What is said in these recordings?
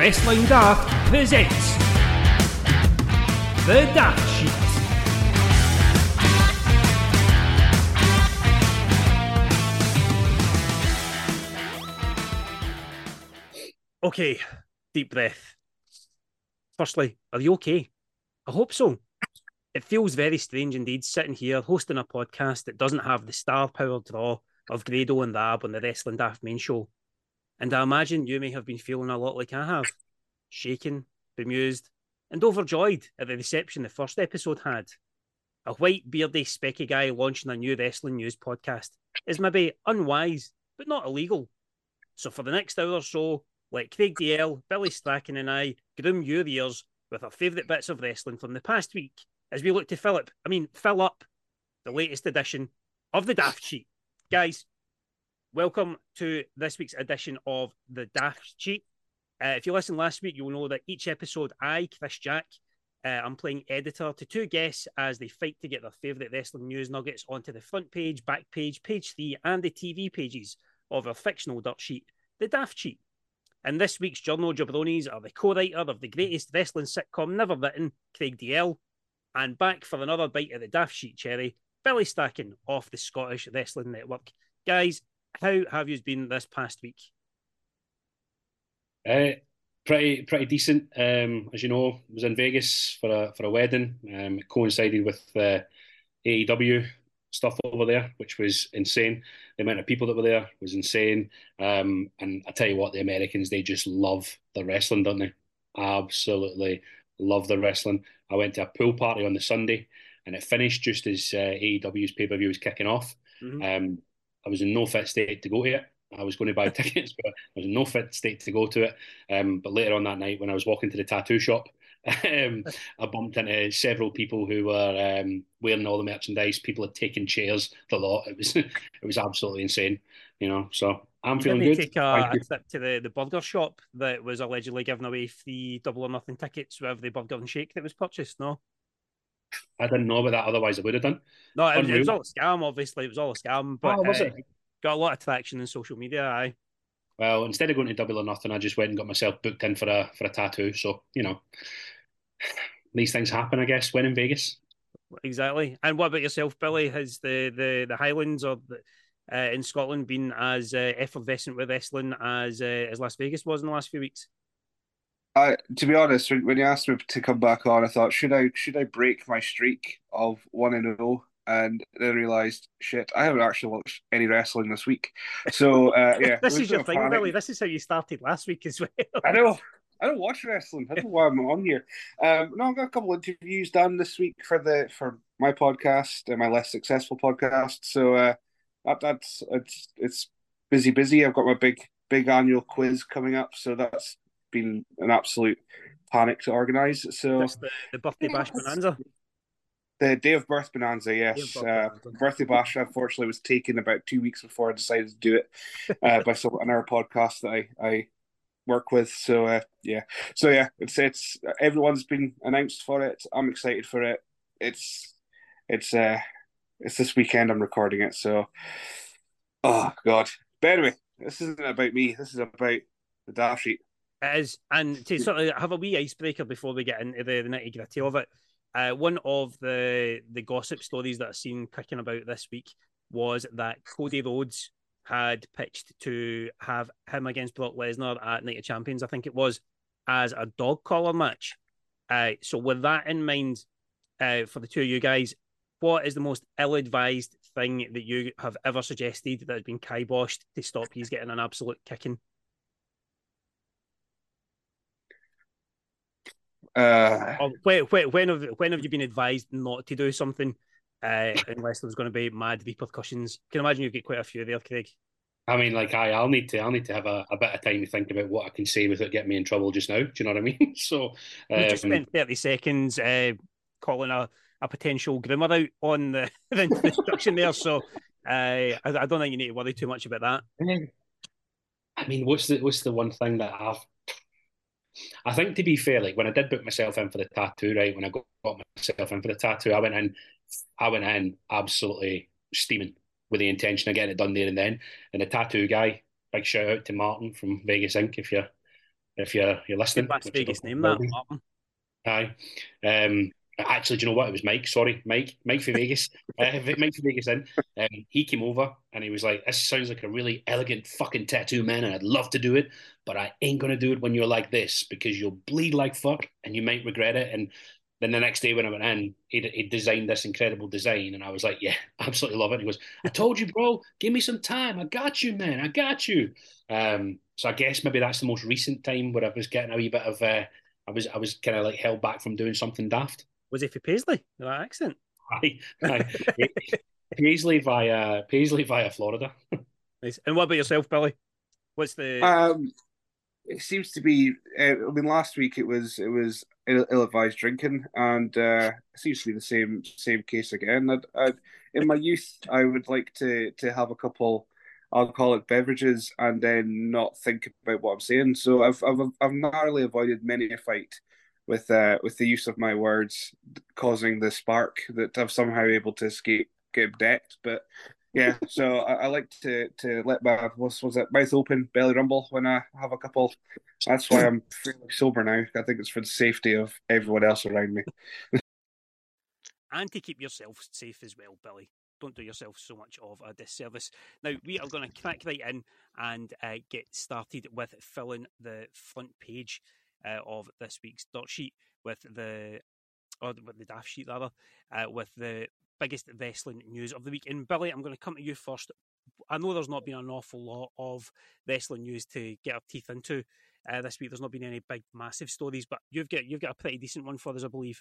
Wrestling Daft presents The Daft Sheet. Okay, deep breath. Firstly, are you okay? I hope so. It feels very strange indeed sitting here hosting a podcast that doesn't have the star power draw of Grado and Rab on the Wrestling Daft main show. And I imagine you may have been feeling a lot like I have. Shaken, bemused, and overjoyed at the reception the first episode had. A white, beardy, specky guy launching a new wrestling news podcast is maybe unwise, but not illegal. So for the next hour or so, let Craig DL, Billy Strachan and I groom your ears with our favourite bits of wrestling from the past week as we look to fill up the latest edition of the Daft Sheet. Guys, welcome to this week's edition of the Daft Sheet. If you listened last week, you'll know that each episode, I, Chris Jack, I'm playing editor to two guests as they fight to get their favourite wrestling news nuggets onto the front page, back page, page 3, and the TV pages of our fictional dirt sheet, the Daft Sheet. And this week's Journo Jabronis are the co-writer of the greatest wrestling sitcom never written, Craig DL, and back for another bite of the Daft Sheet cherry, Billy Strachan off the Scottish Wrestling Network. Guys, how have you been this past week? Pretty decent. As you know, I was in Vegas for a wedding. It coincided with AEW stuff over there, which was insane. The amount of people that were there was insane. And I tell you what, the Americans, they just love the wrestling, don't they? Absolutely love the wrestling. I went to a pool party on the Sunday, and it finished just as AEW's pay-per-view was kicking off. Mm-hmm. I was in no fit state to go to it. I was going to buy tickets, but I was in no fit state to go to it. But later on that night, when I was walking to the tattoo shop, I bumped into several people who were wearing all the merchandise. People had taken chairs, the lot. It was absolutely insane, you know. So I'm feeling good. Take a trip to the burger shop that was allegedly giving away free double or nothing tickets with every burger and shake that was purchased, no? I didn't know about that, otherwise I would have done. No, it was all a scam, obviously. It was all a scam, but was it? Got a lot of traction in social media, aye. Well, instead of going to Double or Nothing, I just went and got myself booked in for a tattoo. So, you know, these things happen, I guess, when in Vegas. Exactly. And what about yourself, Billy? Has the Highlands or in Scotland been as effervescent with wrestling as Las Vegas was in the last few weeks? To be honest, when you asked me to come back on, I thought, should I break my streak of 1-0? And then realised, shit, I haven't actually watched any wrestling this week. So, yeah. This is your thing, Billy. This is how you started last week as well. I know. I don't watch wrestling. I don't know why I'm on here. No, I've got a couple of interviews done this week for my podcast and my less successful podcast. So it's busy. I've got my big annual quiz coming up. So that's been an absolute panic to organise. So that's the birthday bash bonanza. The day of birth bonanza, yes. Birthday bash, unfortunately, was taken about 2 weeks before I decided to do it by someone on our podcast that I work with. So yeah, it's everyone's been announced for it. I'm excited for it. It's this weekend. I'm recording it. So, oh god. But anyway, this isn't about me. This is about the Daft Sheet. It is, and to sort of have a wee icebreaker before we get into the nitty gritty of it. One of the gossip stories that I've seen kicking about this week was that Cody Rhodes had pitched to have him against Brock Lesnar at Night of Champions, I think it was, as a dog collar match. So with that in mind, for the two of you guys, what is the most ill-advised thing that you have ever suggested that has been kiboshed to stop you getting an absolute kicking? When have you been advised not to do something unless there's going to be mad repercussions? Can imagine you've got quite a few there, Craig. I mean, like I'll need to have a bit of time to think about what I can say without getting me in trouble just now. Do you know what I mean? So you just spent 30 seconds calling a potential groomer out on the instruction there. So I don't think you need to worry too much about that. I mean, what's the one thing that I think, to be fair, like when I did book myself in for the tattoo, right, when I got myself in for the tattoo, I went in absolutely steaming with the intention of getting it done there and then. And the tattoo guy, big shout out to Martin from Vegas Inc. if you're if you're listening. Las Vegas name will that. be. Aye. Actually, do you know what? It was Mike. Sorry, Mike for Vegas. Mike for Vegas in. He came over and he was like, "This sounds like a really elegant fucking tattoo, man, and I'd love to do it, but I ain't gonna do it when you're like this because you'll bleed like fuck and you might regret it." And then the next day when I went in, he designed this incredible design, and I was like, "Yeah, absolutely love it." And he goes, "I told you, bro. Give me some time. I got you, man. I got you." So I guess maybe that's the most recent time where I was getting a wee bit of. I was kind of like held back from doing something daft. Was he for Paisley? That accent? Aye. Paisley via Florida. Nice. And what about yourself, Billy? What's the? It seems to be. I mean, last week it was ill-advised drinking, and it seems to be the same case again. In my youth, I would like to have a couple alcoholic beverages and then not think about what I'm saying. So I've narrowly avoided many a fight with the use of my words causing the spark that I'm somehow able to escape get decked. But yeah, so I like to let my was it mouth open, belly rumble when I have a couple. That's why I'm fairly sober now. I think it's for the safety of everyone else around me. And to keep yourself safe as well, Billy. Don't do yourself so much of a disservice. Now, we are going to crack right in and get started with filling the front page of this week's dirt sheet with the daft sheet, rather, with the biggest wrestling news of the week. And Billy, I'm going to come to you first. I know there's not been an awful lot of wrestling news to get our teeth into this week. There's not been any big, massive stories, but you've got a pretty decent one for us, I believe.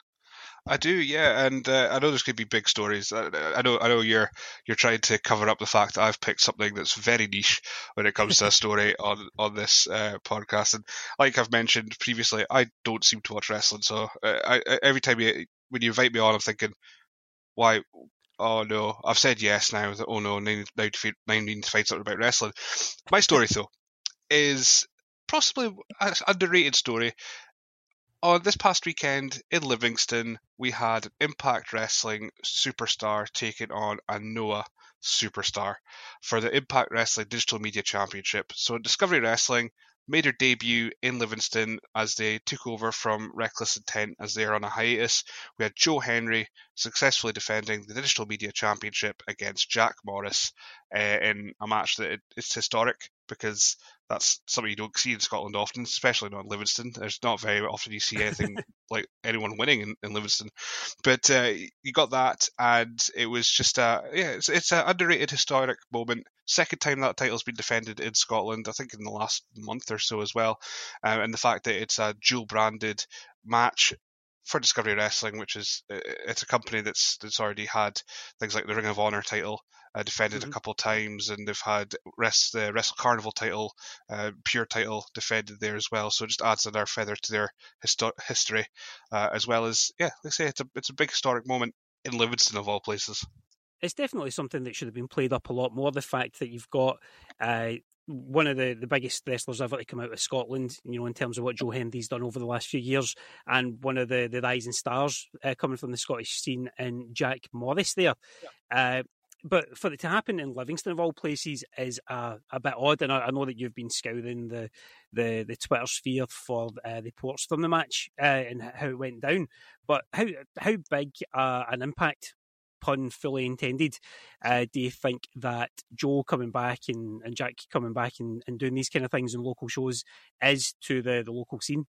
I do, yeah, and I know there's going to be big stories. I know you're trying to cover up the fact that I've picked something that's very niche when it comes to a story on this podcast. And like I've mentioned previously, I don't seem to watch wrestling, so every time when you invite me on, I'm thinking, why? Oh no, I've said yes now. Oh no, now need to find something about wrestling. My story though is possibly an underrated story. On this past weekend in Livingston, we had Impact Wrestling Superstar taking on a Noah Superstar for the Impact Wrestling Digital Media Championship. So Discovery Wrestling made their debut in Livingston as they took over from Reckless Intent as they're on a hiatus. We had Joe Henry successfully defending the Digital Media Championship against Jack Morris in a match that is historic because that's something you don't see in Scotland often, especially not in Livingston. There's not very often you see anything like anyone winning in Livingston. But you got that, and it was just it's an underrated historic moment. Second time that title's been defended in Scotland, I think in the last month or so as well. And the fact that it's a dual branded match for Discovery Wrestling, which is it's a company that's already had things like the Ring of Honor title defended a couple of times, and they've had the Wrestle Carnival title, Pure title defended there as well. So it just adds another feather to their history, as well as let's say it's a big historic moment in Livingston of all places. It's definitely something that should have been played up a lot more. The fact that you've got one of the biggest wrestlers ever to come out of Scotland, in terms of what Joe Henry's done over the last few years, and one of the rising stars coming from the Scottish scene in Jack Morris there. Yeah. But for it to happen in Livingston of all places is a bit odd, and I know that you've been scouring the Twitter sphere for reports from the match and how it went down. But how big an impact, pun fully intended, do you think that Joe coming back and Jack coming back and doing these kind of things in local shows is to the local scene?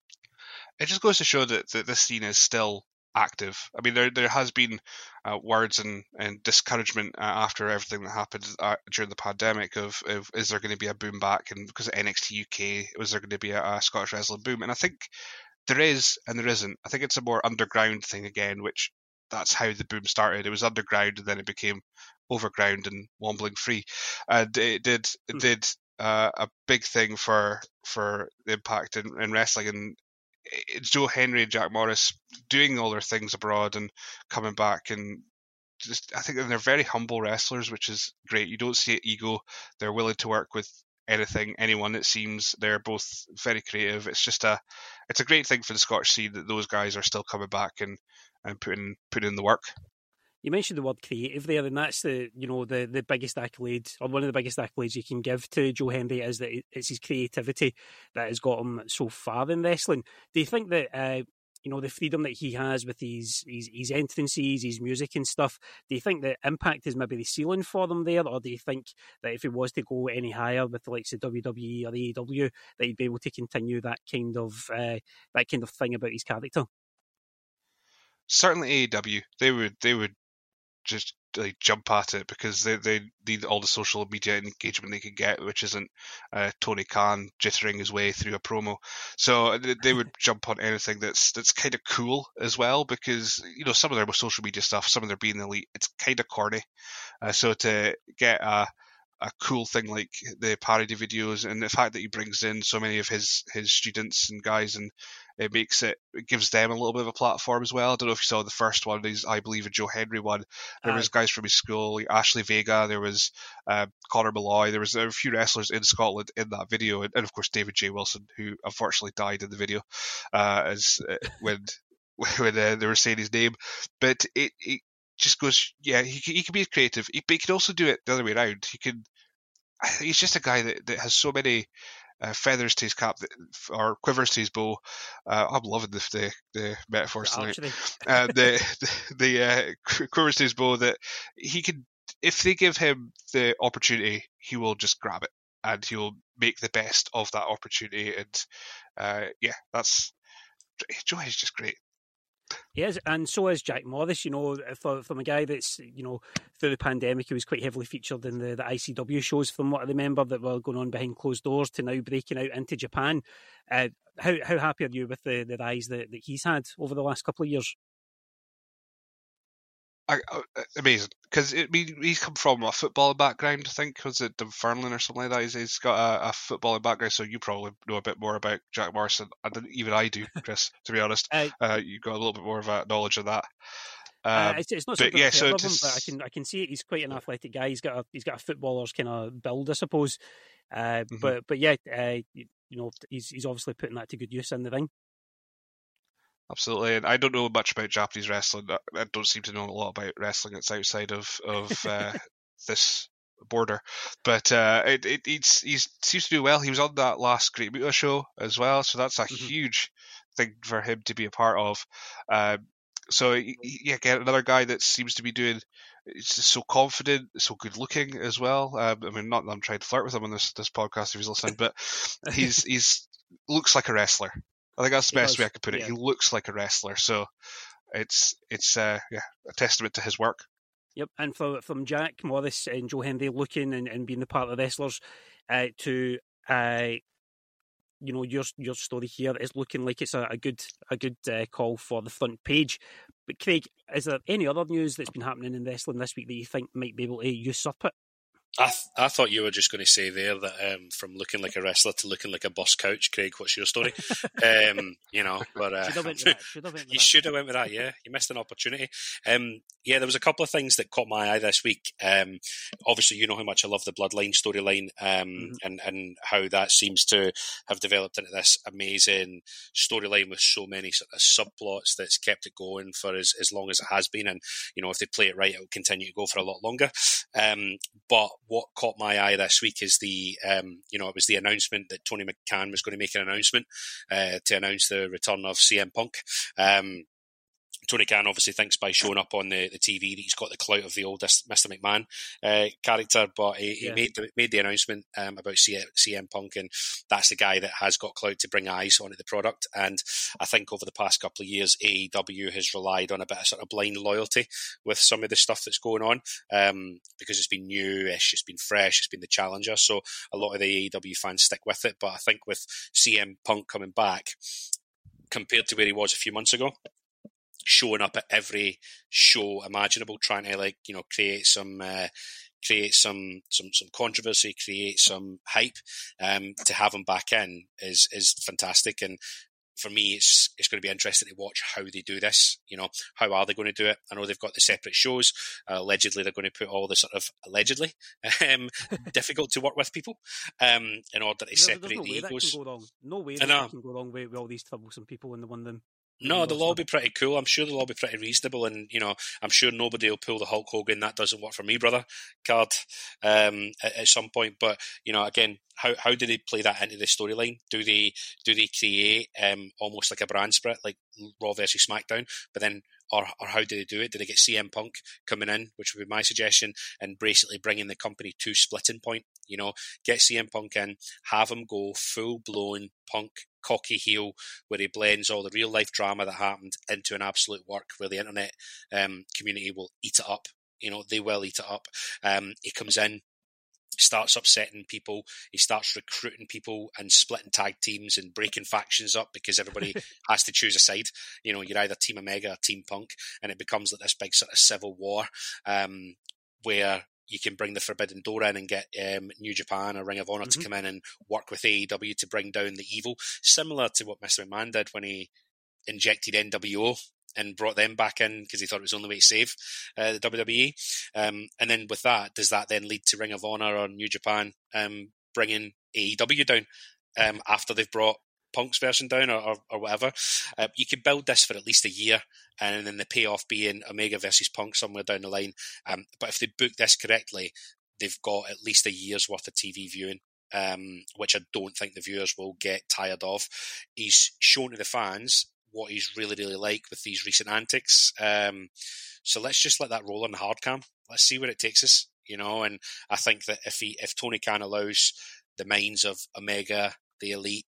It just goes to show that this scene is still active. I mean, there has been words and discouragement after everything that happened during the pandemic of is there going to be a boom back, and because of NXT UK, was there going to be a Scottish wrestling boom? And I think there is and there isn't. I think it's a more underground thing again, which that's how the boom started. It was underground and then it became overground and wombling free, and it did a big thing for the Impact in wrestling. And it's Joe Henry and Jack Morris doing all their things abroad and coming back, and just I think they're very humble wrestlers, which is great. You don't see ego. They're willing to work with anyone. It seems they're both very creative. It's a great thing for the Scottish scene that those guys are still coming back and putting in the work. You mentioned the word creative there, and that's the biggest accolade, or one of the biggest accolades you can give to Joe Hendry, is that it's his creativity that has got him so far in wrestling. Do you think that the freedom that he has with his entrances, his music and stuff, do you think that Impact is maybe the ceiling for them there, or do you think that if he was to go any higher with the likes of WWE or AEW, that he'd be able to continue that kind of thing about his character? Certainly AEW, they would just like jump at it because they need all the social media engagement they can get, which isn't Tony Khan jittering his way through a promo. So they would jump on anything that's kind of cool as well, because some of their social media stuff, some of their being elite, it's kind of corny. So to get a cool thing like the parody videos, and the fact that he brings in so many of his students and guys, and it gives them a little bit of a platform as well. I don't know if you saw the first one, I believe a Joe Hendry one. There was guys from his school, like Ashley Vega, there was Conor Malloy, there were a few wrestlers in Scotland in that video, and of course David J. Wilson, who unfortunately died in the video when they were saying his name. But it just goes, yeah, he can be creative, but he can also do it the other way around. He's just a guy that has so many feathers to his cap, or quivers to his bow. I'm loving the metaphors tonight. The quivers to his bow, that he can, if they give him the opportunity, he will just grab it and he'll make the best of that opportunity. And Joe is just great. He is, and so is Jack Morris. From a guy that's, through the pandemic, he was quite heavily featured in the ICW shows, from what I remember, that were going on behind closed doors, to now breaking out into Japan. How happy are you with the rise that he's had over the last couple of years? Amazing, because he's come from a footballing background. I think, was it Dunfermline or something like that? He's got a footballing background, so you probably know a bit more about Jack Morrison. Even I do, Chris. To be honest, you've got a little bit more of a knowledge of that. It's not something I've heard of him, but I can see it. He's quite an athletic guy. He's got a footballer's kind of build, I suppose. But yeah, he's obviously putting that to good use in the ring. Absolutely, and I don't know much about Japanese wrestling. I don't seem to know a lot about wrestling that's outside of this border, but he seems to do well. He was on that last Great Muta show as well, so that's a huge thing for him to be a part of. So again, another guy that seems to be doing. He's just so confident, so good looking as well. I mean, not that I'm trying to flirt with him on this podcast if he's listening, but he's looks like a wrestler. I think that's the best way I could put it. Yeah. He looks like a wrestler, so it's a testament to his work. Yep, and from Jack Morris and Joe Hendry looking and being the part of the wrestlers to your story here is looking like it's a good call for the front page. But Craig, is there any other news that's been happening in wrestling this week that you think might be able to usurp it? I thought you were just going to say there that from looking like a wrestler to looking like a bus couch. Craig, what's your story? But you should have went with that. Yeah, you missed an opportunity. There was a couple of things that caught my eye this week. Obviously, you know how much I love the Bloodline storyline, and how that seems to have developed into this amazing storyline with so many sort of subplots that's kept it going for as long as it has been. And if they play it right, it will continue to go for a lot longer. But what caught my eye this week is it was the announcement that Tony McCann was going to make an announcement to announce the return of CM Punk. Tony Khan obviously thinks by showing up on the TV that he's got the clout of the oldest Mr. McMahon character, but he made the announcement about CM Punk, and that's the guy that has got clout to bring eyes onto the product. And I think over the past couple of years, AEW has relied on a bit of sort of blind loyalty with some of the stuff that's going on, because it's been newish, it's been fresh, it's been the challenger. So a lot of the AEW fans stick with it. But I think with CM Punk coming back, compared to where he was a few months ago, showing up at every show imaginable, trying to create some controversy, create some hype, to have him back in is fantastic. And for me, it's going to be interesting to watch how they do this. How are they going to do it? I know they've got the separate shows. Allegedly, they're going to put all the sort of difficult to work with people in order to separate the egos. No way that can go wrong with all these troublesome people in the one room. No, they'll all be pretty cool. I'm sure they'll all be pretty reasonable, and I'm sure nobody will pull the Hulk Hogan "that doesn't work for me, brother" card at some point. But again, how do they play that into the storyline? Do they create almost like a brand split, like Raw versus SmackDown? But then, or how do they do it? Do they get CM Punk coming in, which would be my suggestion, and basically bringing the company to splitting point? Get CM Punk in, have him go full blown Punk cocky heel, where he blends all the real life drama that happened into an absolute work where the internet community will eat it up. They will eat it up. He comes in, starts upsetting people. He starts recruiting people and splitting tag teams and breaking factions up because everybody has to choose a side. You're either Team Omega or Team Punk, and it becomes like this big sort of civil war where you can bring the Forbidden Door in and get New Japan or Ring of Honor to come in and work with AEW to bring down the evil, similar to what Mr. McMahon did when he injected NWO and brought them back in because he thought it was the only way to save the WWE. And then with that, does that then lead to Ring of Honor or New Japan bringing AEW down after they've brought Punk's version down or whatever? You could build this for at least a year, and then the payoff being Omega versus Punk somewhere down the line. But if they book this correctly, they've got at least a year's worth of TV viewing, which I don't think the viewers will get tired of. He's shown to the fans what he's really, really like with these recent antics. So let's just let that roll on the hard cam. Let's see where it takes us, and I think that if Tony Khan allows the minds of Omega, the Elite,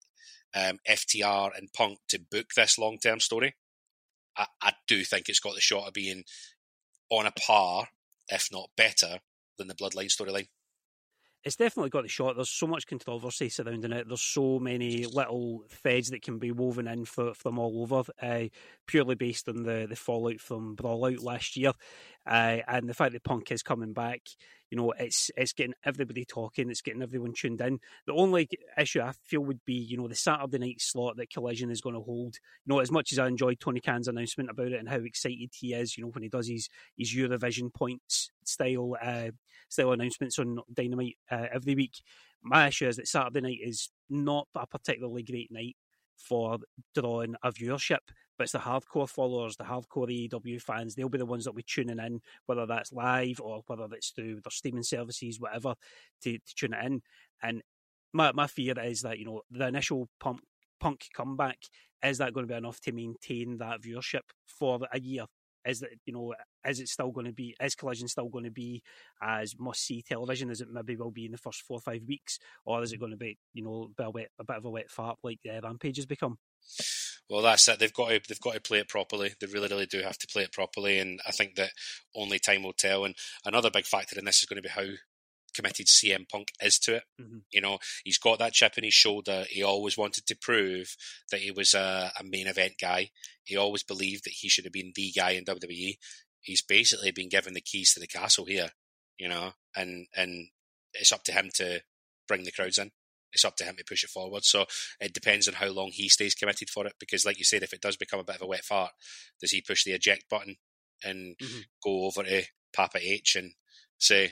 FTR and Punk to book this long-term story, I do think it's got the shot of being on a par, if not better, than the Bloodline storyline. It's definitely got the shot. There's so much controversy surrounding it. There's so many little threads that can be woven in from all over, purely based on the fallout from Brawlout last year. And the fact that Punk is coming back, it's getting everybody talking. It's getting everyone tuned in. The only issue I feel would be, the Saturday night slot that Collision is going to hold. As much as I enjoyed Tony Khan's announcement about it and how excited he is, when he does his Eurovision points style announcements on Dynamite every week. My issue is that Saturday night is not a particularly great night for drawing a viewership, but it's the hardcore followers, the hardcore AEW fans. They'll be the ones that will be tuning in, whether that's live or whether it's through their streaming services, whatever, to tune it in. And my fear is that, the initial Punk comeback, is that going to be enough to maintain that viewership for a year? Is that, is it still going to be, is Collision still going to be as must-see television as it maybe will be in the first 4 or 5 weeks? Or is it going to be, a bit of a wet fart like Rampage has become? Well, that's it. They've got to play it properly. They really, really do have to play it properly. And I think that only time will tell. And another big factor in this is going to be how committed CM Punk is to it. Mm-hmm. He's got that chip in his shoulder. He always wanted to prove that he was a main event guy. He always believed that he should have been the guy in WWE. He's basically been given the keys to the castle here, and it's up to him to bring the crowds in. It's up to him to push it forward. So it depends on how long he stays committed for it. Because like you said, if it does become a bit of a wet fart, does he push the eject button and go over to Papa H and say,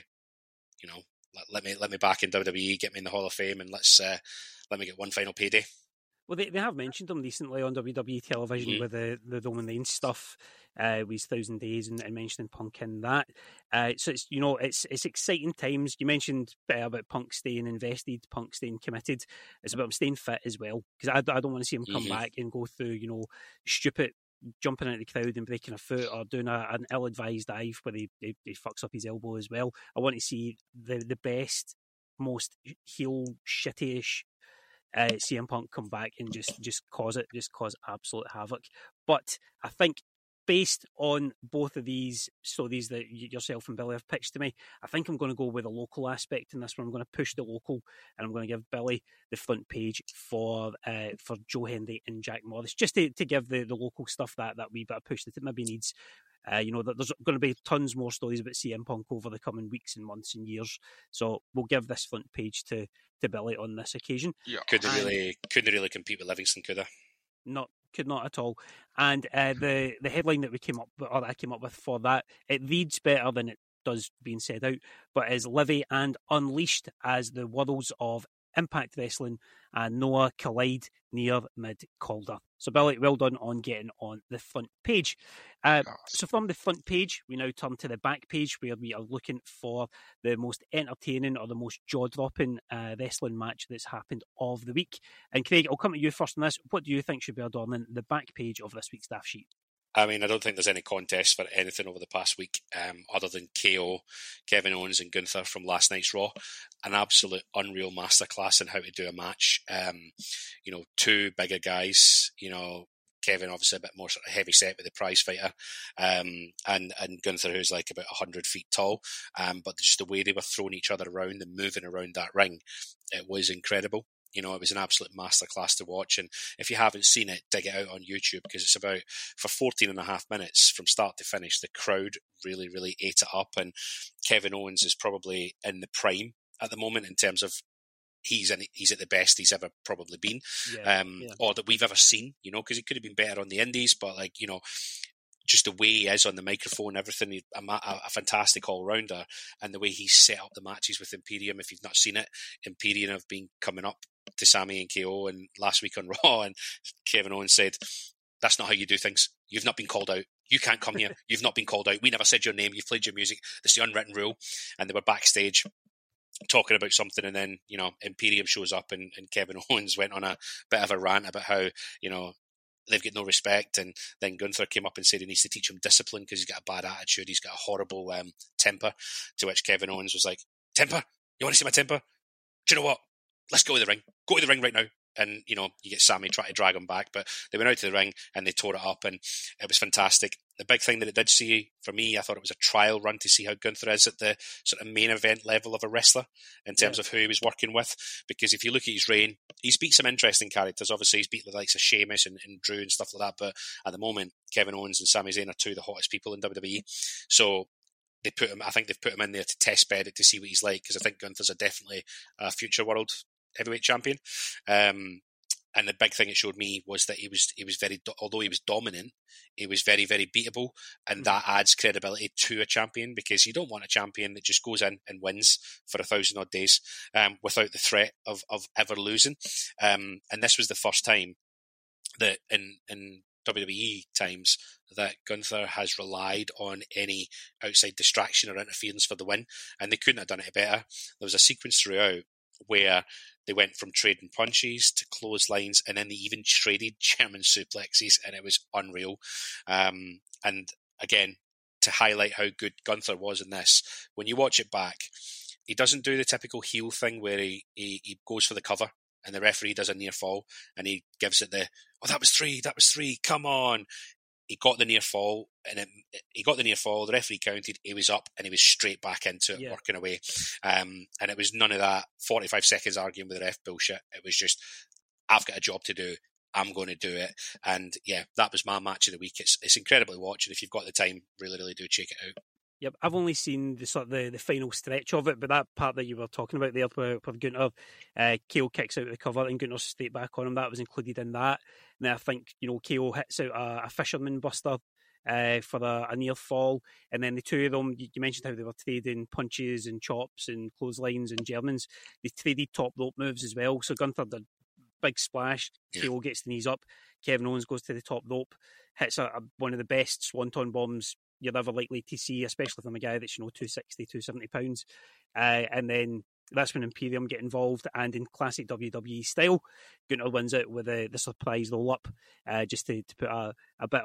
let me back in WWE, get me in the Hall of Fame, and let me get one final payday? Well, they have mentioned him recently on WWE television with the Roman Reigns stuff, with his 1,000 Days and mentioning Punk in that. So it's exciting times. You mentioned about Punk staying invested, Punk staying committed. It's about him staying fit as well, because I don't want to see him come back and go through stupid jumping out of the crowd and breaking a foot or doing an ill-advised dive where he fucks up his elbow as well. I want to see the best, most heel shitty-ish CM Punk come back and just cause absolute havoc. But I think based on both of these stories that yourself and Billy have pitched to me, I think I'm going to go with a local aspect in this one. I'm going to push the local, and I'm going to give Billy the front page for Joe Hendry and Jack Morris, just to give the local stuff that wee bit of push that it maybe needs. There's going to be tons more stories about CM Punk over the coming weeks and months and years. So we'll give this front page to Billy on this occasion. Yeah. Couldn't really compete with Livingston, could they? Could not at all. And the headline that I came up with for that, it reads better than it does being said out, but is Livy and Unleashed as the worlds of Impact Wrestling, and Noah collide near mid-Calder. So, Billy, well done on getting on the front page. So from the front page, we now turn to the back page, where we are looking for the most entertaining or the most jaw-dropping wrestling match that's happened of the week. And Craig, I'll come to you first on this. What do you think should be adorning the back page of this week's staff sheet? I mean, I don't think there's any contest for anything over the past week other than KO, Kevin Owens and Gunther from last night's Raw. An absolute unreal masterclass in how to do a match. Two bigger guys, Kevin obviously a bit more sort of heavy set with the prize fighter, and Gunther, who's like about 100 feet tall. But just the way they were throwing each other around and moving around that ring, it was incredible. It was an absolute masterclass to watch. And if you haven't seen it, dig it out on YouTube, because it's about, for 14 and a half minutes from start to finish, the crowd really, really ate it up. And Kevin Owens is probably in the prime at the moment in terms of he's at the best he's ever probably been, or that we've ever seen, because he could have been better on the indies, but just the way he is on the microphone, everything, a fantastic all-rounder. And the way he's set up the matches with Imperium, if you've not seen it, Imperium have been coming up to Sami and KO and last week on Raw, and Kevin Owens said, "That's not how you do things. You've not been called out. You can't come here. You've not been called out. We never said your name. You've played your music. That's the unwritten rule." And they were backstage talking about something, and then Imperium shows up, and Kevin Owens went on a bit of a rant about how they've got no respect, and then Gunther came up and said he needs to teach him discipline because he's got a bad attitude, he's got a horrible temper, to which Kevin Owens was like, "Temper? You want to see my temper? Do you know what? Let's go to the ring. Go to the ring right now." And, you get Sami trying to drag him back, but they went out to the ring and they tore it up, and it was fantastic. The big thing that it did see for me, I thought it was a trial run to see how Gunther is at the sort of main event level of a wrestler in terms of who he was working with. Because if you look at his reign, he's beat some interesting characters. Obviously, he's beat the likes of Sheamus and Drew and stuff like that. But at the moment, Kevin Owens and Sami Zayn are two of the hottest people in WWE. So I think they've put him in there to test bed it to see what he's like, because I think Gunther's definitely a future world heavyweight champion. And the big thing it showed me was that he was very, although he was dominant, he was very, very beatable, and that adds credibility to a champion, because you don't want a champion that just goes in and wins for 1,000 odd days without the threat of ever losing. And this was the first time that in WWE times that Gunther has relied on any outside distraction or interference for the win, and they couldn't have done it better. There was a sequence throughout where they went from trading punches to clotheslines, and then they even traded German suplexes, and it was unreal. And again, to highlight how good Gunther was in this, when you watch it back, he doesn't do the typical heel thing where he goes for the cover and the referee does a near fall and he gives it that was three, come on. He got the near fall, and the referee counted, he was up, and he was straight back into it, working away. And it was none of that 45 seconds arguing with the ref bullshit. It was just, I've got a job to do, I'm going to do it. And that was my match of the week. It's incredible to watch, and if you've got the time, really, really do check it out. Yep, I've only seen the final stretch of it, but that part that you were talking about there, where Gunther, KO kicks out of the cover and Gunther's straight back on him, that was included in that. And then I think KO hits out a fisherman buster for a near fall, and then the two of them, you mentioned how they were trading punches and chops and clotheslines and Germans. They traded top rope moves as well. So Gunther did big splash, KO gets the knees up, Kevin Owens goes to the top rope, hits one of the best swanton bombs you're ever likely to see, especially from a guy that's 260, 270 pounds. And then that's when Imperium get involved, and in classic WWE style, Gunther wins it with the surprise roll up, just to put a bit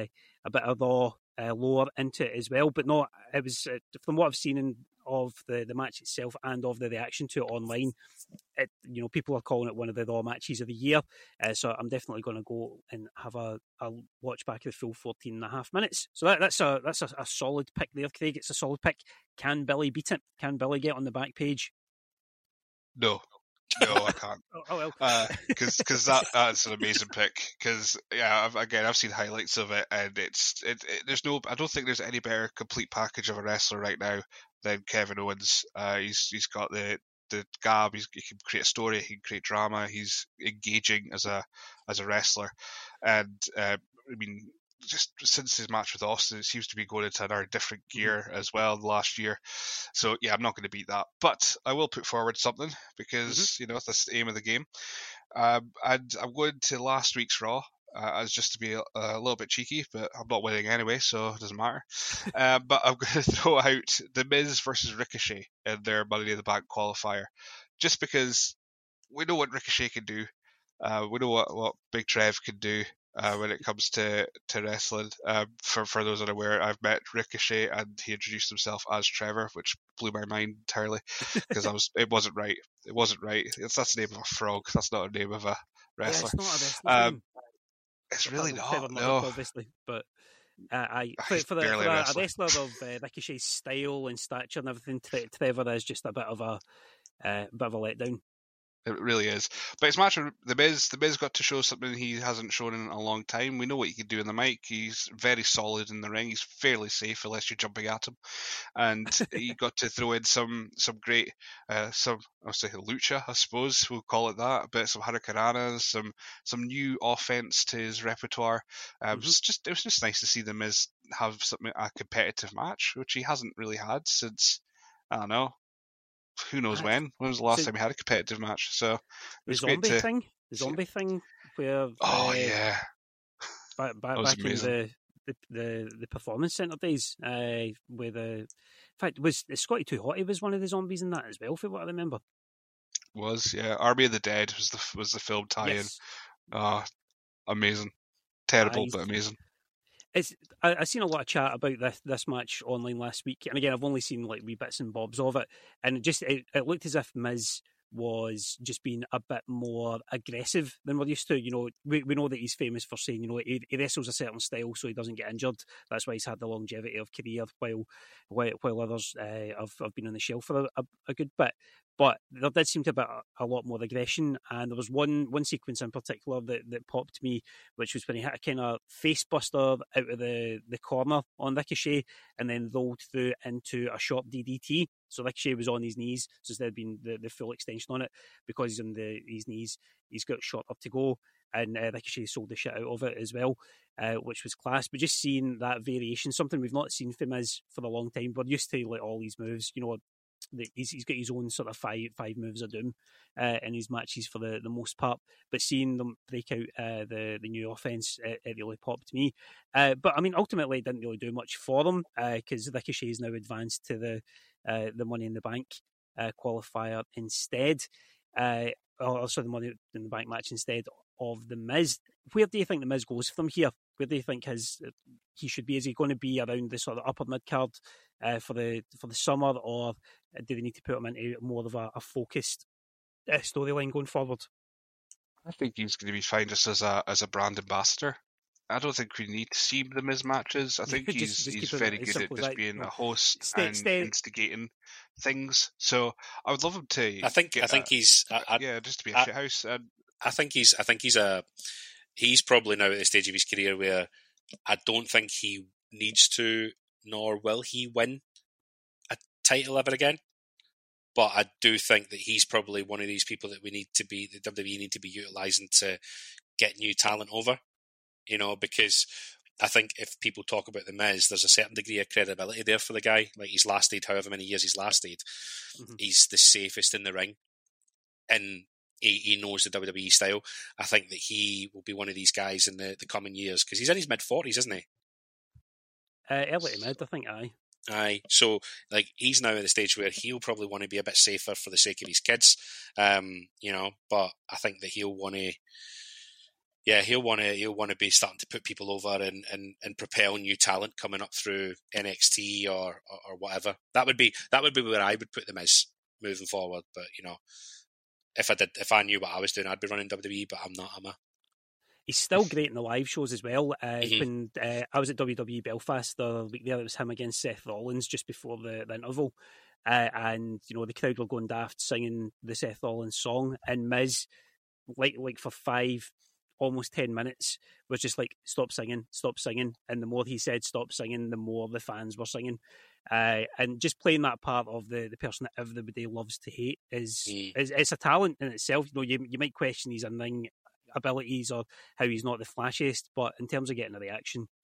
of raw lore into it as well. But no, it was from what I've seen of the match itself and of the reaction to it online, people are calling it one of the Raw matches of the year. So I'm definitely going to go and have a watch back of the full 14 and a half minutes. So that's a solid pick there, Craig. It's a solid pick. Can Billy beat it? Can Billy get on the back page? No, I can't. Well, because that's an amazing pick. Because I've seen highlights of it, and there's no. I don't think there's any better complete package of a wrestler right now than Kevin Owens. He's got the gab. He can create a story. He can create drama. He's engaging as a wrestler, and just since his match with Austin, it seems to be going into another different Mm-hmm. gear as well last year. So yeah, I'm not going to beat that, but I will put forward something because that's the aim of the game. And I'm going to last week's Raw. As just to be a little bit cheeky, but I'm not winning anyway, so it doesn't matter. But I'm going to throw out The Miz versus Ricochet in their Money in the Bank qualifier, just because we know what Ricochet can do. We know what Big Trev can do when it comes to wrestling. For those unaware, I've met Ricochet and he introduced himself as Trevor, which blew my mind entirely because it wasn't right. It wasn't right. That's the name of a frog. That's not a name of a wrestler. Yeah, it's not a wrestler's name. It's really Trevor not. Murdoch, No, obviously, but he's barely a wrestler. wrestler of Ricochet's style and stature and everything, Trevor is just a bit of a letdown. It really is. But his match with The Miz got to show something he hasn't shown in a long time. We know what he can do in the mic. He's very solid in the ring. He's fairly safe unless you're jumping at him. And he got to throw in some great, I'll say lucha, I suppose we'll call it that. But some hurricanranas, some new offense to his repertoire. It was just nice to see The Miz have a competitive match, which he hasn't really had since, I don't know, who knows when was the last time he had a competitive match. So the zombie thing where yeah, back in the performance centre days, where in fact was Scotty Too Hotty was one of the zombies in that as well, for what I remember. Army of the Dead was the film tie-in. Yes. Amazing, terrible but amazing. I've seen a lot of chat about this match online last week, and again, I've only seen like wee bits and bobs of it, and it looked as if Miz was just being a bit more aggressive than we're used to. We know that he's famous for saying, he wrestles a certain style so he doesn't get injured. That's why he's had the longevity of career while others have been on the shelf for a good bit. But there did seem to be a lot more aggression, and there was one sequence in particular that popped me, which was when he hit a kind of face buster out of the corner on Ricochet and then rolled through into a short DDT. So Ricochet was on his knees, so instead of being the full extension on it, because he's on his knees, he's got short up to go, and Ricochet sold the shit out of it as well, which was class. But just seeing that variation, something we've not seen from Miz for a long time. We're used to like all these moves, he's got his own sort of five moves of doom in his matches for the most part, but seeing them break out the new offense, it really popped me. But I mean, ultimately it didn't really do much for them, because Ricochet is now advanced to the Money in the Bank qualifier instead, also the Money in the Bank match instead of the Miz. Where do you think the Miz goes from here? Where do you think he should be? Is he going to be around the sort of upper mid card for the summer, or do they need to put him into more of a focused storyline going forward? I think he's going to be fine just as a brand ambassador. I don't think we need to see the Miz matches. I think he's very good at just being a host and instigating things. So I would love him to. I think he's just to be a shithouse. I think he's probably now at the stage of his career where I don't think he needs to, nor will he win a title ever again. But I do think that he's probably one of these people that the WWE need to be utilising to get new talent over. Because I think if people talk about The Miz, there's a certain degree of credibility there for the guy. Like, he's lasted however many years he's lasted. Mm-hmm. He's the safest in the ring. And he knows the WWE style. I think that he will be one of these guys in the coming years, because he's in his mid-40s, isn't he? Early to mid, I think, Aye. So, like, he's now at the stage where he'll probably want to be a bit safer for the sake of his kids, but I think that he'll want to be starting to put people over and propel new talent coming up through NXT or whatever. That would be where I would put them as moving forward. But if I knew what I was doing, I'd be running WWE. But I'm not. He's still great in the live shows as well. When I was at WWE Belfast the week there, it was him against Seth Rollins just before the interval, and the crowd were going daft singing the Seth Rollins song, and Miz, like for 5, almost 10 minutes, was just like, stop singing, and the more he said stop singing, the more the fans were singing, and just playing that part of the person that everybody loves to hate is it's a talent in itself. You might question his in-ring abilities or how he's not the flashiest, but in terms of getting a reaction,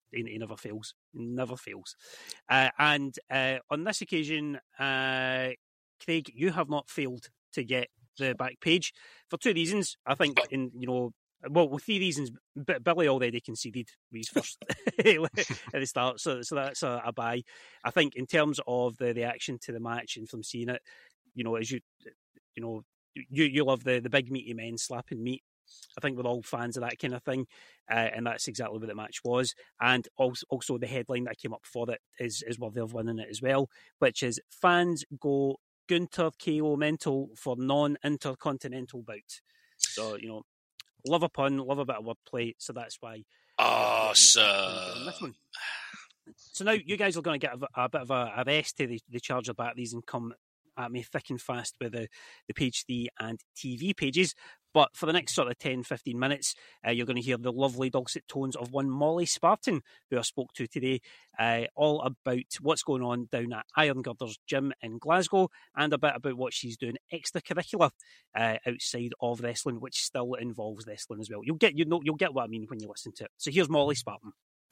He never fails. Never fails. And on this occasion, Craig, you have not failed to get the back page for two reasons. I think, with three reasons. Billy already conceded with his first at the start, so that's a buy. I think in terms of the reaction to the match and from seeing it, as you love the big meaty men slapping meat. I think we're all fans of that kind of thing, and that's exactly what the match was. And also the headline that came up for it is worthy of winning it as well, which is fans go Gunther KO mental for non-intercontinental bout. So, love a pun, love a bit of wordplay, so that's why. Awesome. So now you guys are going to get a bit of a rest to the charge of batteries and come at me thick and fast with the page 3 and TV pages. But for the next sort of 10-15 minutes, you're going to hear the lovely dulcet tones of one Molly Spartan, who I spoke to today, all about what's going on down at Iron Girders Gym in Glasgow, and a bit about what she's doing extracurricular outside of wrestling, which still involves wrestling as well. You'll get what I mean when you listen to it. So here's Molly Spartan.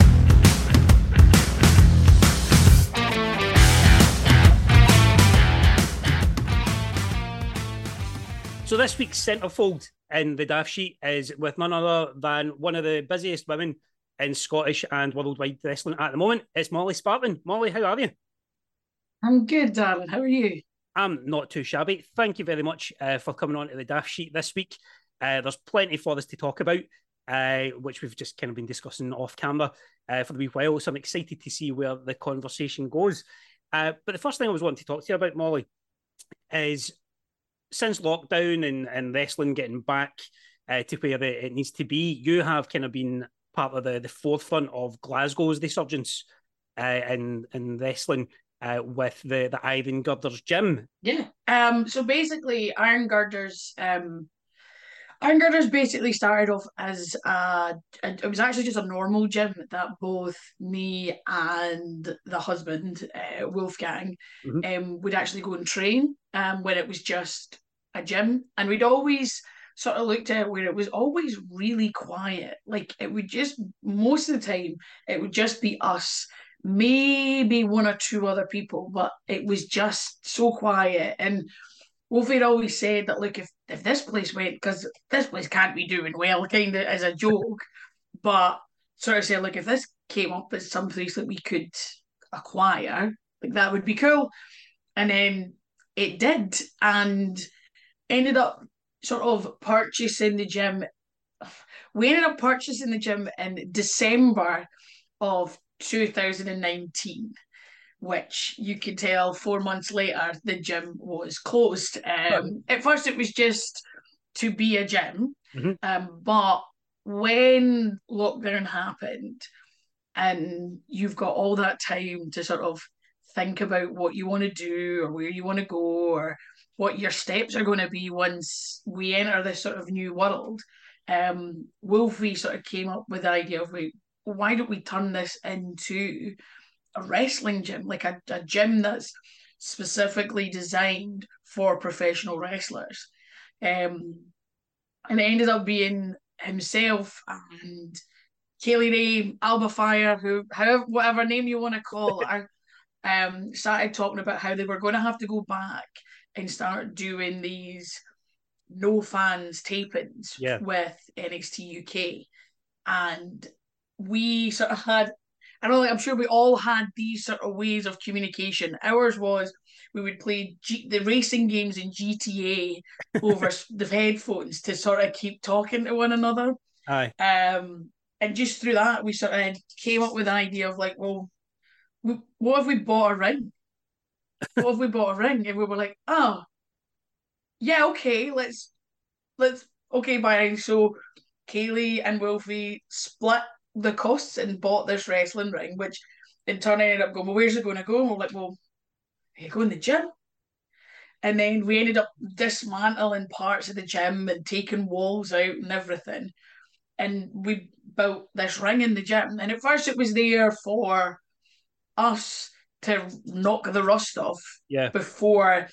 So this week's centrefold in the Daft Sheet is with none other than one of the busiest women in Scottish and worldwide wrestling at the moment. It's Molly Spartan. Molly, how are you? I'm good, darling. How are you? I'm not too shabby. Thank you very much for coming on to the Daft Sheet this week. There's plenty for us to talk about, which we've just kind of been discussing off camera for a wee while. So I'm excited to see where the conversation goes. But the first thing I was wanting to talk to you about, Molly, is since lockdown and wrestling getting back to where it needs to be, you have kind of been part of the forefront of Glasgow's resurgence in wrestling with the Iron Girders Gym. Yeah. So basically, Iron Girders basically started off as it was actually just a normal gym that both me and the husband, Wolfgang, would actually go and train when it was just a gym. And we'd always sort of looked at it where it was always really quiet. Like it would just, most of the time, it would just be us, maybe one or two other people, but it was just so quiet. And Wolfie always said that, look, if this place went, because this place can't be doing well, kind of as a joke, but sort of said, look, if this came up as some place that we could acquire, like that would be cool. And then it did, and ended up sort of purchasing the gym. We ended up purchasing the gym in December of 2019. Which you could tell 4 months later, the gym was closed. At first, it was just to be a gym. But when lockdown happened and you've got all that time to sort of think about what you want to do or where you want to go or what your steps are going to be once we enter this sort of new world, Wolfie sort of came up with the idea of, why don't we turn this into a wrestling gym, like a gym that's specifically designed for professional wrestlers. And it ended up being himself and Kaylee Ray, Alba Fire, whatever name you want to call her, started talking about how they were going to have to go back and start doing these no fans tapings with NXT UK. And we sort of had, I'm sure we all had these sort of ways of communication. Ours was we would play the racing games in GTA over the headphones to sort of keep talking to one another. Aye. And just through that, we sort of came up with the idea of like, well, what if we bought a ring? What if we bought a ring? And we were like, oh, yeah, okay, let's okay, bye. So Kaylee and Wolfie split the costs and bought this wrestling ring, which in turn ended up going, well, where's it going to go? And we're like, well, you go in the gym. And then we ended up dismantling parts of the gym and taking walls out and everything. And we built this ring in the gym. And at first it was there for us to knock the rust off before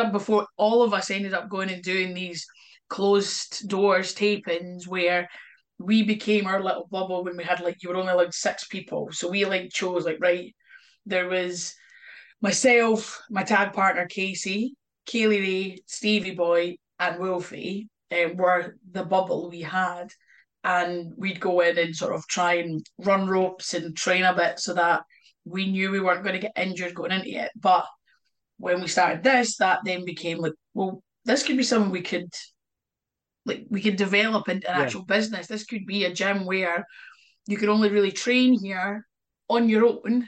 all of us ended up going and doing these closed doors tapings where we became our little bubble when we had like, you were only allowed 6 people. So we like chose like, right, there was myself, my tag partner Casey, Kaylee Ray, Stevie Boy, and Wolfie were the bubble we had. And we'd go in and sort of try and run ropes and train a bit so that we knew we weren't going to get injured going into it. But when we started this, that then became like, well, this could be something we could develop into an actual business. This could be a gym where you can only really train here on your own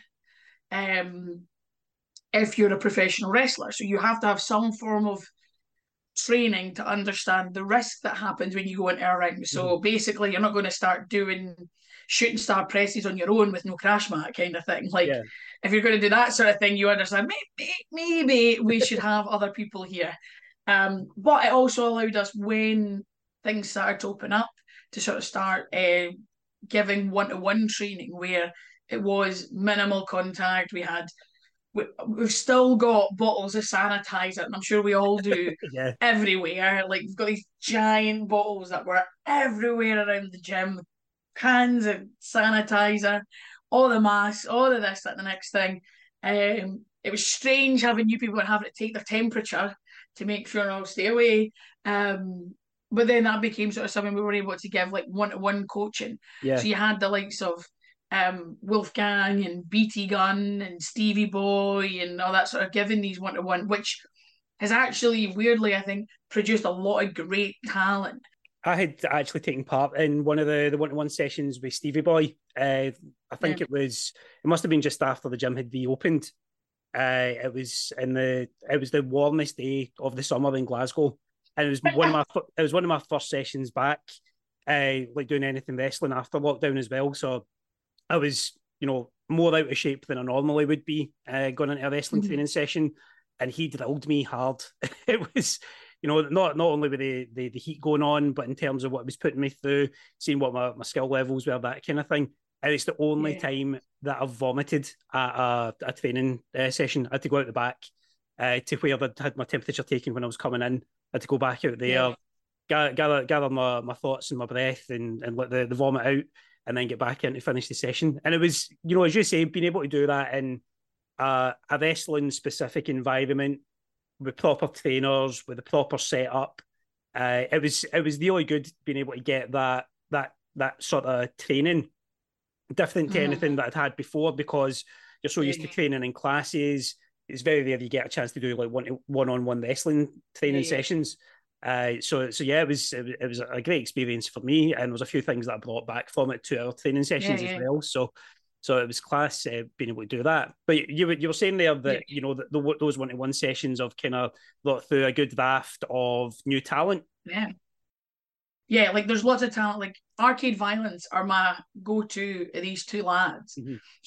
if you're a professional wrestler. So you have to have some form of training to understand the risk that happens when you go into a ring. So basically, you're not going to start doing shooting star presses on your own with no crash mat kind of thing. Like, if you're going to do that sort of thing, you understand maybe we should have other people here. But it also allowed us, when things started to open up, to sort of start giving one-to-one training where it was minimal contact. We've still got bottles of sanitizer, and I'm sure we all do everywhere. Like, we've got these giant bottles that were everywhere around the gym, cans of sanitizer, all the masks, all of this, that, the next thing. It was strange having new people and having to take their temperature to make sure I'll stay away. But then that became sort of something we were able to give like one-to-one coaching. So you had the likes of Wolfgang and BT Gun and Stevie Boy and all that, sort of giving these one-to-one, which has actually, weirdly, I think, produced a lot of great talent. I had actually taken part in one of the one-to-one sessions with Stevie Boy. I think it must have been just after the gym had reopened. It was the warmest day of the summer in Glasgow, and it was one of my first sessions back, like doing anything wrestling after lockdown as well. So I was, more out of shape than I normally would be going into a wrestling training session, and he drilled me hard. It was, not only with the heat going on, but in terms of what it was putting me through, seeing what my skill levels were, that kind of thing. And it's the only time that I've vomited at a training session. I had to go out the back to where I had my temperature taken when I was coming in. I had to go back out there, gather my thoughts and my breath and let the vomit out, and then get back in to finish the session. And it was, as you say, being able to do that in a wrestling-specific environment with proper trainers, with a proper setup. It was really good being able to get that sort of training, different to anything that I'd had before, because you're so used to training in classes. It's very rare you get a chance to do like one-on-one wrestling training sessions. So it was a great experience for me, and there was a few things that I brought back from it to our training sessions as well. So it was class being able to do that. But you were saying there that those one-to-one sessions of kind of got through a good raft of new talent. Yeah, like there's lots of talent. Like Arcade Violence are my go-to of these two lads.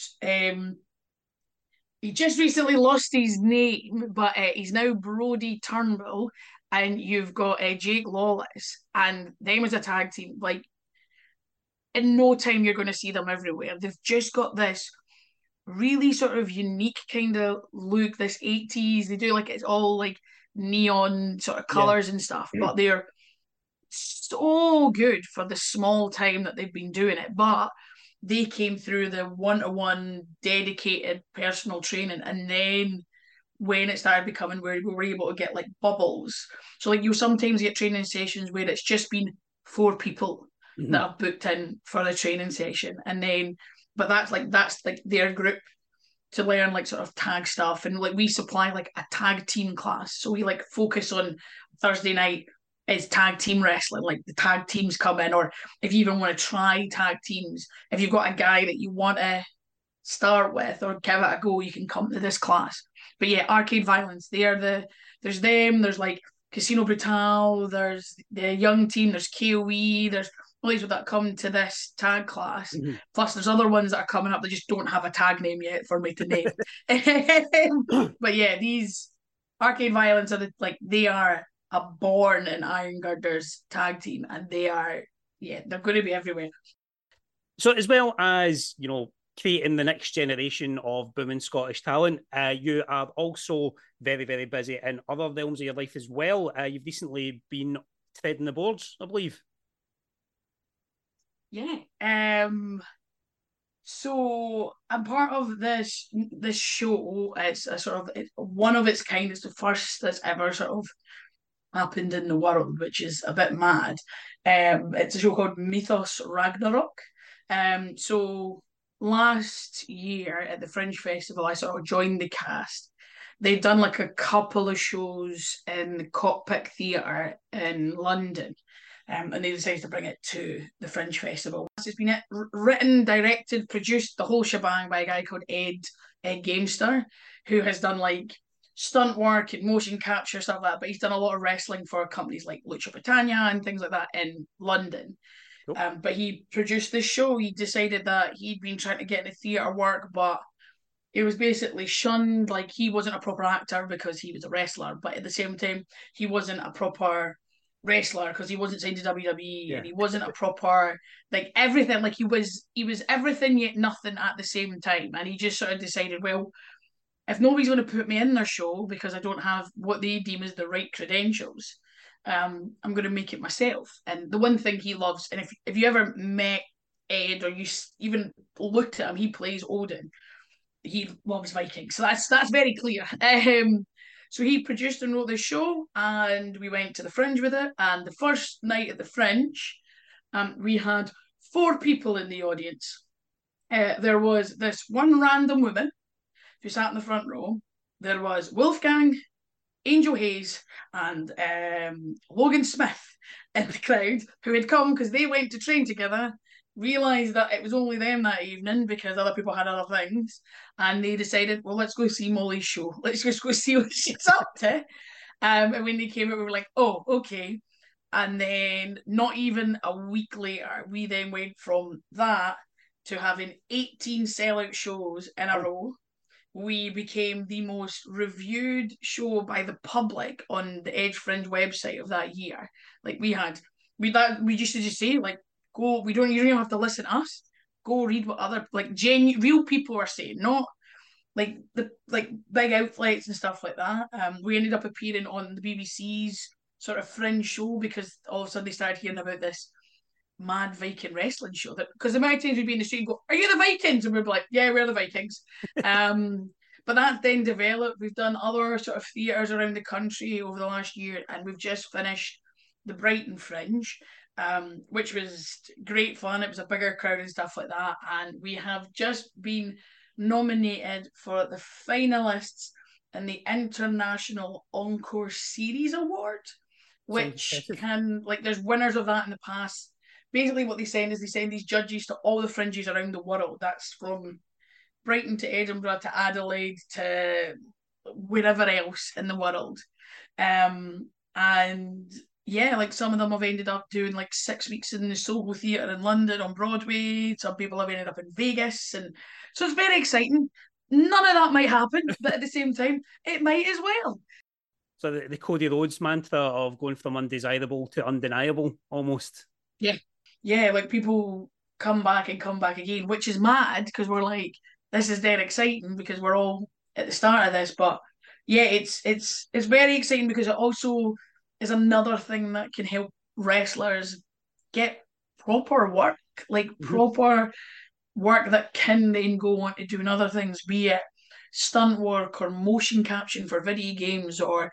He just recently lost his name, but he's now Brody Turnbull, and you've got Jake Lawless, and them as a tag team. Like, in no time you're going to see them everywhere. They've just got this really sort of unique kind of look, this 80s. They do like, it's all like neon sort of colours and stuff, but they're so good for the small time that they've been doing it. But they came through the one-to-one dedicated personal training, and then when it started becoming where we were able to get like bubbles, so like you sometimes get training sessions where it's just been 4 people that have booked in for the training session, and then that's like their group to learn like sort of tag stuff, and like we supply like a tag team class, so we like focus on Thursday night is tag team wrestling, like the tag teams come in, or if you even want to try tag teams, if you've got a guy that you want to start with or give it a go, you can come to this class. But yeah, Arcade Violence, there's them, there's like Casino Brutal, there's the young team, there's KOE, there's all these that come to this tag class. Plus there's other ones that are coming up that just don't have a tag name yet for me to name. But yeah, these Arcade Violence are they are a Born and Iron Girders tag team, and they're going to be everywhere. So as well as, creating the next generation of booming Scottish talent, you are also very, very busy in other realms of your life as well. You've recently been treading the boards, I believe. Yeah. So I'm part of this show. It's a sort of one of its kind. It's the first that's ever sort of happened in the world, which is a bit mad. It's a show called Mythos Ragnarok. So last year at the Fringe Festival, I sort of joined the cast. They'd done like a couple of shows in the Cockpit Theatre in London. And they decided to bring it to the Fringe Festival. It's been written, directed, produced, the whole shebang by a guy called Ed Gamester, who has done like stunt work and motion capture, stuff like that, but he's done a lot of wrestling for companies like Lucha Britannia and things like that in London. Cool. But he produced this show. He decided that he'd been trying to get into theatre work, but it was basically shunned. Like, he wasn't a proper actor because he was a wrestler, but at the same time, he wasn't a proper wrestler because he wasn't signed to WWE, and he wasn't a proper, like, everything. Like, he was everything yet nothing at the same time. And he just sort of decided, well, if nobody's going to put me in their show because I don't have what they deem as the right credentials, I'm going to make it myself. And the one thing he loves, and if you ever met Ed or you even looked at him, he plays Odin. He loves Vikings, so that's very clear. So he produced and wrote the show, and we went to the Fringe with it. And the first night at the Fringe, we had 4 people in the audience. There was this one random woman who sat in the front row. There was Wolfgang, Angel Hayes, and Logan Smith in the crowd, who had come because they went to train together, realised that it was only them that evening because other people had other things, and they decided, well, let's go see Molly's show. Let's just go see what she's up to. And when they came out, we were like, oh, okay. And then not even a week later, we then went from that to having 18 sellout shows in a row. We became the most reviewed show by the public on the Edge Fringe website of that year. Like, we used to just say, like, go, you don't even have to listen to us. Go read what other, like, real people are saying, not like the big outlets and stuff like that. We ended up appearing on the BBC's sort of Fringe show because all of a sudden they started hearing about this mad Viking wrestling show, that because the amount of times we'd be in the street and go, "Are you the Vikings?" and we'd be like, "Yeah, we're the Vikings." But that then developed. We've done other sort of theatres around the country over the last year, and we've just finished the Brighton Fringe, which was great fun. It was a bigger crowd and stuff like that, and we have just been nominated for the finalists in the International Encore Series Award, which there's winners of that in the past. Basically what they send these judges to all the fringes around the world. That's from Brighton to Edinburgh to Adelaide to wherever else in the world. And yeah, like, some of them have ended up doing like 6 weeks in the Soho Theatre in London on Broadway. Some people have ended up in Vegas. And so it's very exciting. None of that might happen, but at the same time, it might as well. So the Cody Rhodes mantra of going from undesirable to undeniable, almost. Yeah, like, people come back and come back again, which is mad because we're like, this is dead exciting because we're all at the start of this. But yeah, it's very exciting because it also is another thing that can help wrestlers get proper work, like proper work that can then go on to doing other things, be it stunt work or motion caption for video games, or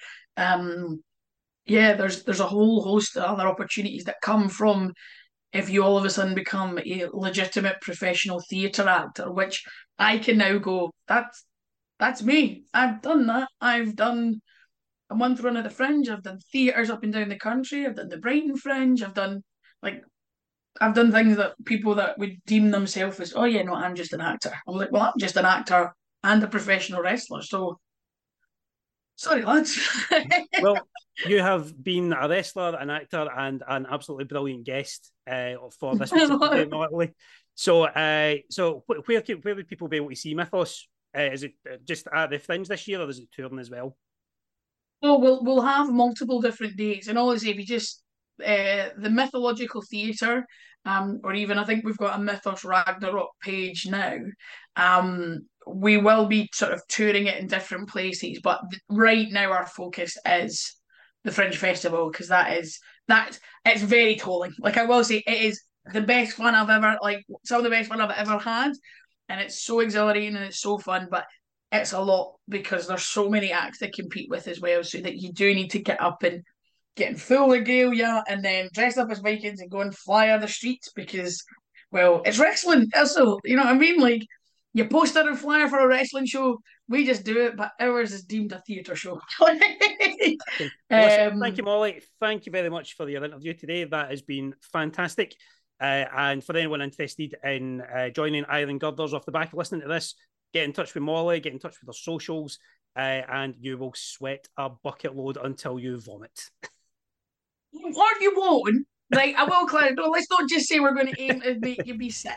there's a whole host of other opportunities that come from if you all of a sudden become a legitimate professional theatre actor, which I can now go, that's me. I've done that. I've done a month run at the Fringe. I've done theatres up and down the country. I've done the Brighton Fringe. I've done things that people that would deem themselves as, oh yeah, no, I'm just an actor. I'm like, well, I'm just an actor and a professional wrestler. So, sorry, lads. Well, you have been a wrestler, an actor, and an absolutely brilliant guest for this particular. So where would people be able to see Mythos? Is it just at the Fringe this year, or is it touring as well? No, we'll have multiple different dates, and obviously if you just the Mythological Theatre, or even I think we've got a Mythos Ragnarok page now. We will be sort of touring it in different places, but right now our focus is the Fringe Festival because it's very tolling. Like, I will say, it is the best fun I've ever, like some of the best fun I've ever had, and it's so exhilarating and it's so fun, but it's a lot because there's so many acts to compete with as well, so that you do need to get up and get in full regalia and then dress up as Vikings and go and fly on the streets because, well, it's wrestling. Also, you know what I mean? Like, you poster and flyer for a wrestling show, we just do it, but ours is deemed a theatre show. Listen, thank you, Molly. Thank you very much for your interview today. That has been fantastic. And for anyone interested in joining Iron Girders off the back of listening to this, get in touch with Molly, get in touch with her socials, and you will sweat a bucket load until you vomit. Or you won't. Right, I will clarify. No, let's not just say we're going to aim to make you be sick.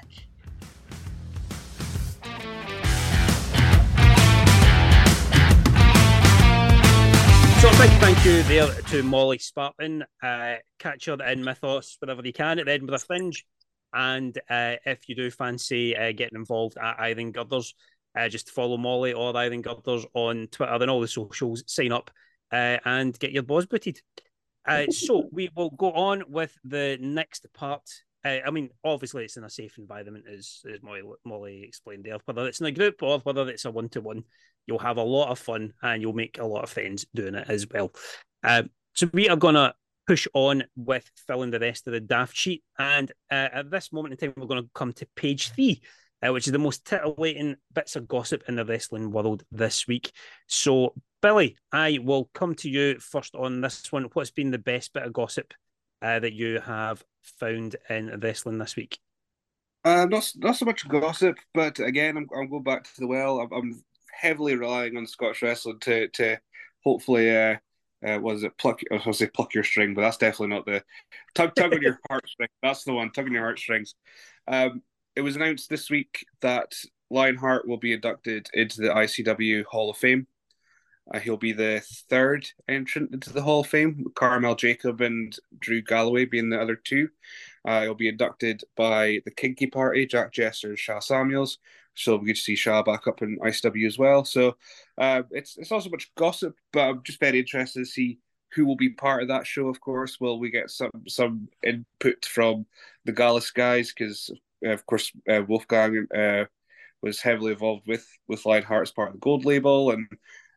So thank you there to Molly Spartan. Catch her in Mythos wherever you can at the Edinburgh Fringe. And if you do fancy getting involved at Iron Girders, just follow Molly or Iron Girders on Twitter and all the socials, sign up and get your balls booted. So we will go on with the next part. I mean, obviously it's in a safe environment, as Molly explained there. Whether it's in a group or whether it's a one-to-one, you'll have a lot of fun and you'll make a lot of friends doing it as well. So we are going to push on with filling the rest of the daft sheet. And at this moment in time, we're going to come to page 3, which is the most titillating bits of gossip in the wrestling world this week. So, Billy, I will come to you first on this one. What's been the best bit of gossip that you have found in wrestling this week? Not so much gossip, but again, I'm going back to the well. I'm heavily relying on Scottish wrestling to hopefully was it pluck? I was going to say pluck your string, but that's definitely not the tug on your heartstrings. That's the one, tugging your heartstrings. It was announced this week that Lionheart will be inducted into the ICW Hall of Fame. He'll be the third entrant into the Hall of Fame, Carmel Jacob and Drew Galloway being the other two. He'll be inducted by the Kinky Party, Jack Jester and Sha Samuels. So we get to see Sha back up in ICW as well. So it's not so much gossip, but I'm just very interested to see who will be part of that show. Of course, will we get some input from the Gallus guys? Because of course Wolfgang was heavily involved with Lionheart as part of the Gold label, and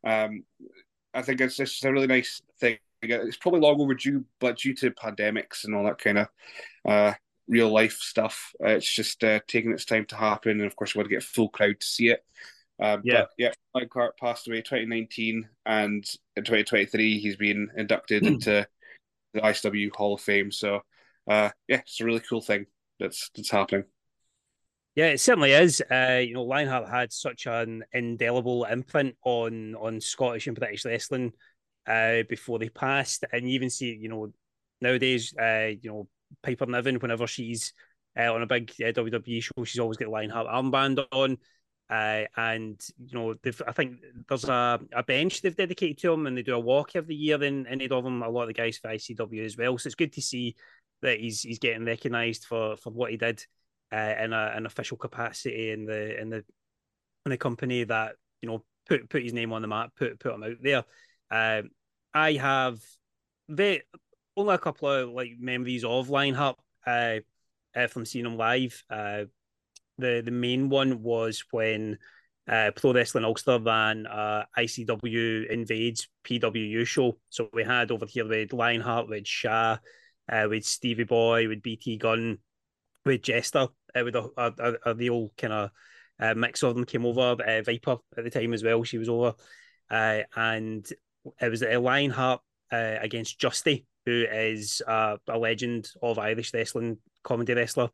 I think it's just a really nice thing. It's probably long overdue, but due to pandemics and all that kind of real life stuff, it's just taking its time to happen. And of course, we want to get a full crowd to see it. But yeah, Lionheart passed away 2019, and in 2023, he's been inducted into the ICW Hall of Fame. So yeah, it's a really cool thing that's happening. Yeah, it certainly is. Lionheart had such an indelible imprint on Scottish and British wrestling before they passed, and you even see, nowadays, Piper Niven, whenever she's on a big WWE show, she's always got Lionheart armband on, and I think there's a bench they've dedicated to him, and they do a walk every year in Eindhoven. A lot of the guys for ICW as well, so it's good to see that he's getting recognised for what he did. In an official capacity in the company that put his name on the map, put him out there. I have only a couple of memories of Lionheart from seeing him live. The main one was when Pro Wrestling Ulster ran ICW Invades PWU show. So we had over here with Lionheart, with Sha, with Stevie Boy, with BT Gunn, with Jester, with a real kind of mix of them came over. Viper at the time as well, she was over. And it was a Lionheart against Justy, who is a legend of Irish wrestling, comedy wrestler.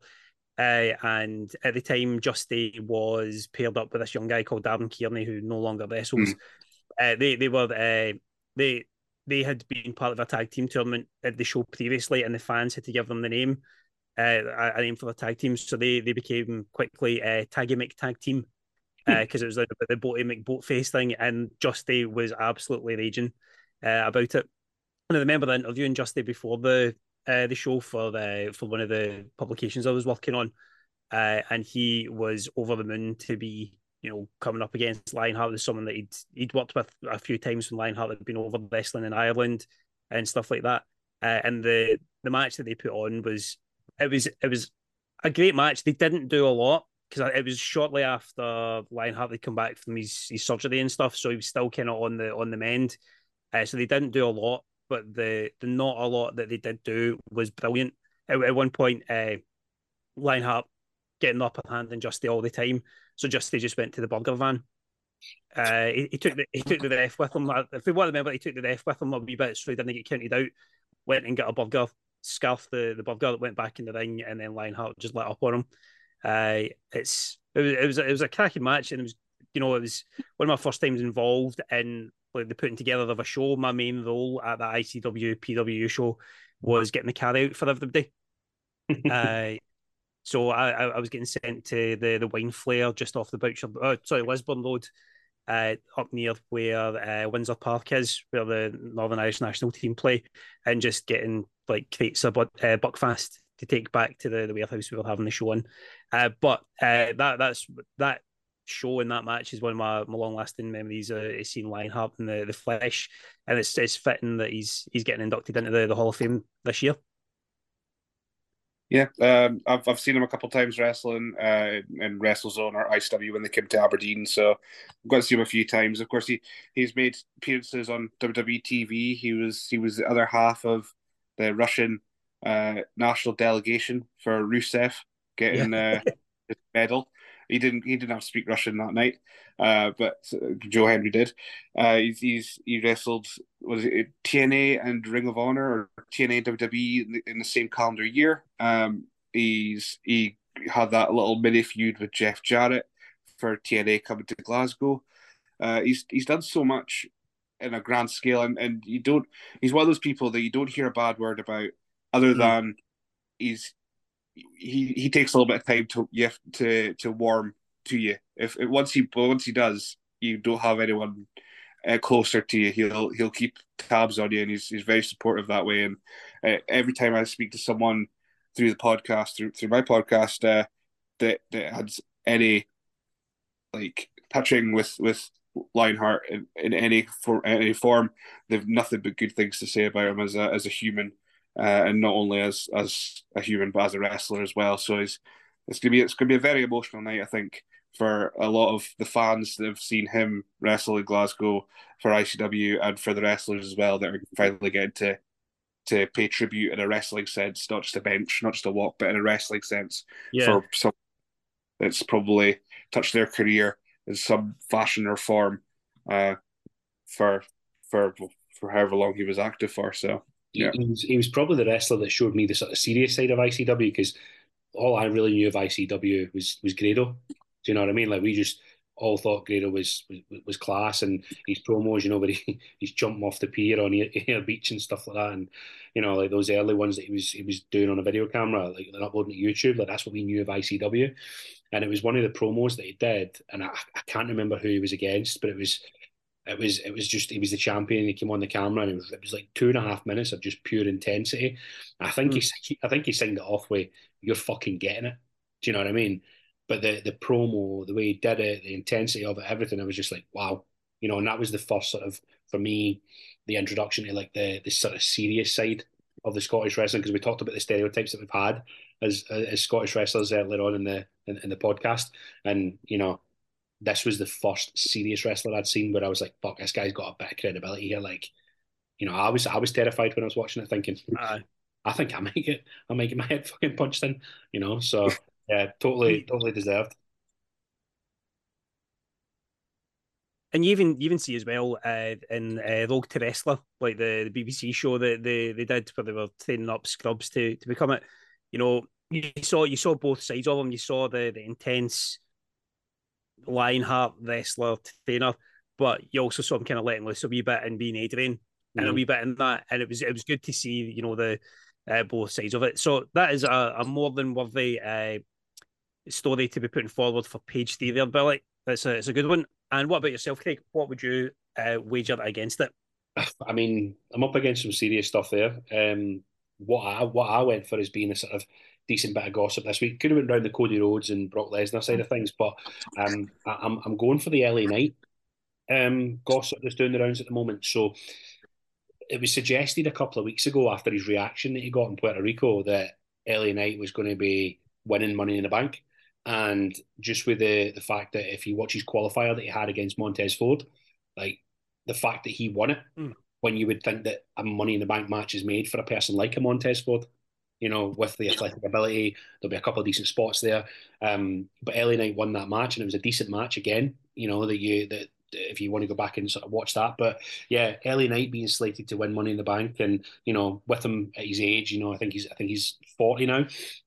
And at the time, Justy was paired up with this young guy called Darren Kearney, who no longer wrestles. They had been part of a tag team tournament at the show previously, and the fans had to give them the name. A name for the tag team, so they became quickly Tagimic Tag Team because it was like the Boaty McBoatface thing, and Justy was absolutely raging about it. And I remember interviewing Justy before the show for one of the publications I was working on, and he was over the moon to be coming up against Lionheart as someone that he'd worked with a few times when Lionheart had been over wrestling in Ireland and stuff like that. And the match that they put on was. It was a great match. They didn't do a lot because it was shortly after Lionheart had come back from his surgery and stuff, so he was still kind of on the mend. So they didn't do a lot, but the not a lot that they did do was brilliant. At one point, Lionheart getting the upper hand and Justy all the time, so Justy just went to the burger van. He took the ref with him. If we want to remember, he took the ref with him a wee bit so he didn't get counted out. Went and got a burger, scarfed the burger, went back in the ring, and then Lionheart just let up on him. It was a cracking match, and it was it was one of my first times involved in like the putting together of a show. My main role at the ICW PW show was getting the car out for everybody. So I was getting sent to the Wine Flare just off the Lisburn Road, up near where Windsor Park is, where the Northern Irish national team play, and just getting like crates of Buckfast to take back to the warehouse we were having the show in. But that show and that match is one of my long lasting memories. Seeing Lionheart in the flesh, and it's fitting that he's getting inducted into the Hall of Fame this year. Yeah, I've seen him a couple of times wrestling in WrestleZone or ICW when they came to Aberdeen, so I've got to see him a few times. Of course, he's made appearances on WWE TV. He was the other half of the Russian national delegation for Rusev getting his medal. He didn't have to speak Russian that night, but Joe Hendry did. He wrestled TNA and Ring of Honor, or TNA and WWE in the same calendar year. He had that little mini feud with Jeff Jarrett for TNA coming to Glasgow. He's done so much in a grand scale, and he's one of those people that you don't hear a bad word about, other than he takes a little bit of time to warm to you. If once he does, you don't have anyone closer to you. He'll keep tabs on you, and he's very supportive that way. And every time I speak to someone through the podcast, through my podcast, that has any like touching with Lionheart in any form, they've nothing but good things to say about him as a human. And not only as a human, but as a wrestler as well. So it's gonna be a very emotional night, I think, for a lot of the fans that have seen him wrestle in Glasgow for ICW, and for the wrestlers as well that are finally getting to pay tribute in a wrestling sense, not just a bench, not just a walk, but in a wrestling sense, for some that's probably touched their career in some fashion or form, for however long he was active for. So. Yeah. He was probably the wrestler that showed me the sort of serious side of ICW, because all I really knew of ICW was Grado. Do you know what I mean? Like, we just all thought Grado was class, and his promos, where he's jumping off the pier on Air Beach and stuff like that, and like those early ones that he was doing on a video camera, like they're uploading to YouTube. Like, that's what we knew of ICW, and it was one of the promos that he did, and I can't remember who he was against, but it was just, he was the champion. He came on the camera, and it was like 2.5 minutes of just pure intensity. I think he signed it off with, "You're fucking getting it." Do you know what I mean? But the promo, the way he did it, the intensity of it, everything, I was just like, wow. And that was the first sort of, for me, the introduction to like the sort of serious side of the Scottish wrestling, because we talked about the stereotypes that we've had as Scottish wrestlers earlier on in the podcast, and this was the first serious wrestler I'd seen where I was like, fuck, this guy's got a bit of credibility here. Like, I was terrified when I was watching it, thinking, I think I might get my head fucking punched in, So yeah, totally deserved. And you even see as well in Rogue to Wrestler, like the BBC show that they did, where they were training up scrubs to become it. You saw both sides of them. You saw the intense Lionheart wrestler trainer, but you also saw him kind of letting loose a wee bit and being Adrian and a wee bit in that, and it was good to see the both sides of it. So that is a more than worthy story to be putting forward for page 3 there, Billy. It's a good one. And what about yourself, Craig? What would you wager against it? I mean, I'm up against some serious stuff there. What I went for is being a sort of decent bit of gossip this week. Could have went round the Cody Rhodes and Brock Lesnar side of things, but I'm going for the LA Knight gossip that's doing the rounds at the moment. So it was suggested a couple of weeks ago, after his reaction that he got in Puerto Rico, that LA Knight was going to be winning Money in the Bank. And just with the fact that if you watch his qualifier that he had against Montez Ford, like the fact that he won it, when you would think that a Money in the Bank match is made for a person like a Montez Ford, with the athletic ability, there'll be a couple of decent spots there. But LA Knight won that match, and it was a decent match again. That if you want to go back and sort of watch that, but yeah, LA Knight being slated to win Money in the Bank, and with him at his age, I think he's 40 now.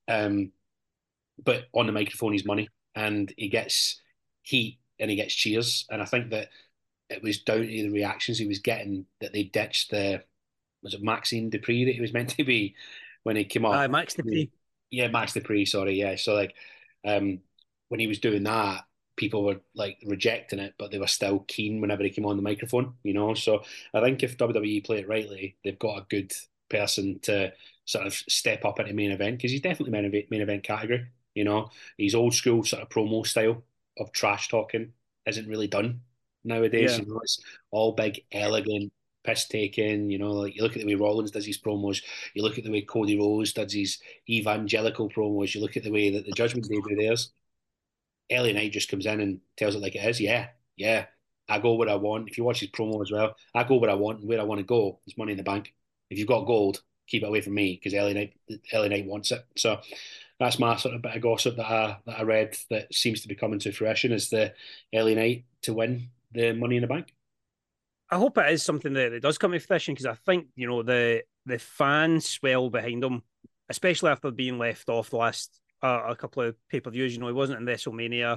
But on the microphone, he's money, and he gets heat and he gets cheers, and I think that it was down to the reactions he was getting that they ditched was it Maxime Dupree that he was meant to be when he came up? Max Dupree. Yeah, Max Dupree, sorry, yeah. So when he was doing that, people were like rejecting it, but they were still keen whenever he came on the microphone, So I think if WWE play it rightly, they've got a good person to sort of step up into main event, because he's definitely main event category. His old school sort of promo style of trash talking isn't really done nowadays. Yeah. It's all big, elegant, piss taking. Like you look at the way Rollins does his promos, you look at the way Cody Rhodes does his evangelical promos, you look at the way that the Judgment Day do theirs. LA Knight just comes in and tells it like it is. Yeah. I go where I want. If you watch his promo as well, I go where I want, and where I want to go is Money in the Bank. If you've got gold, keep it away from me, because LA Knight wants it. So that's my sort of bit of gossip that I read that seems to be coming to fruition, is the LA Knight to win the Money in the Bank. I hope it is something that does come to fruition, because I think the fans swell behind him, especially after being left off the last a couple of pay-per-views. He wasn't in WrestleMania.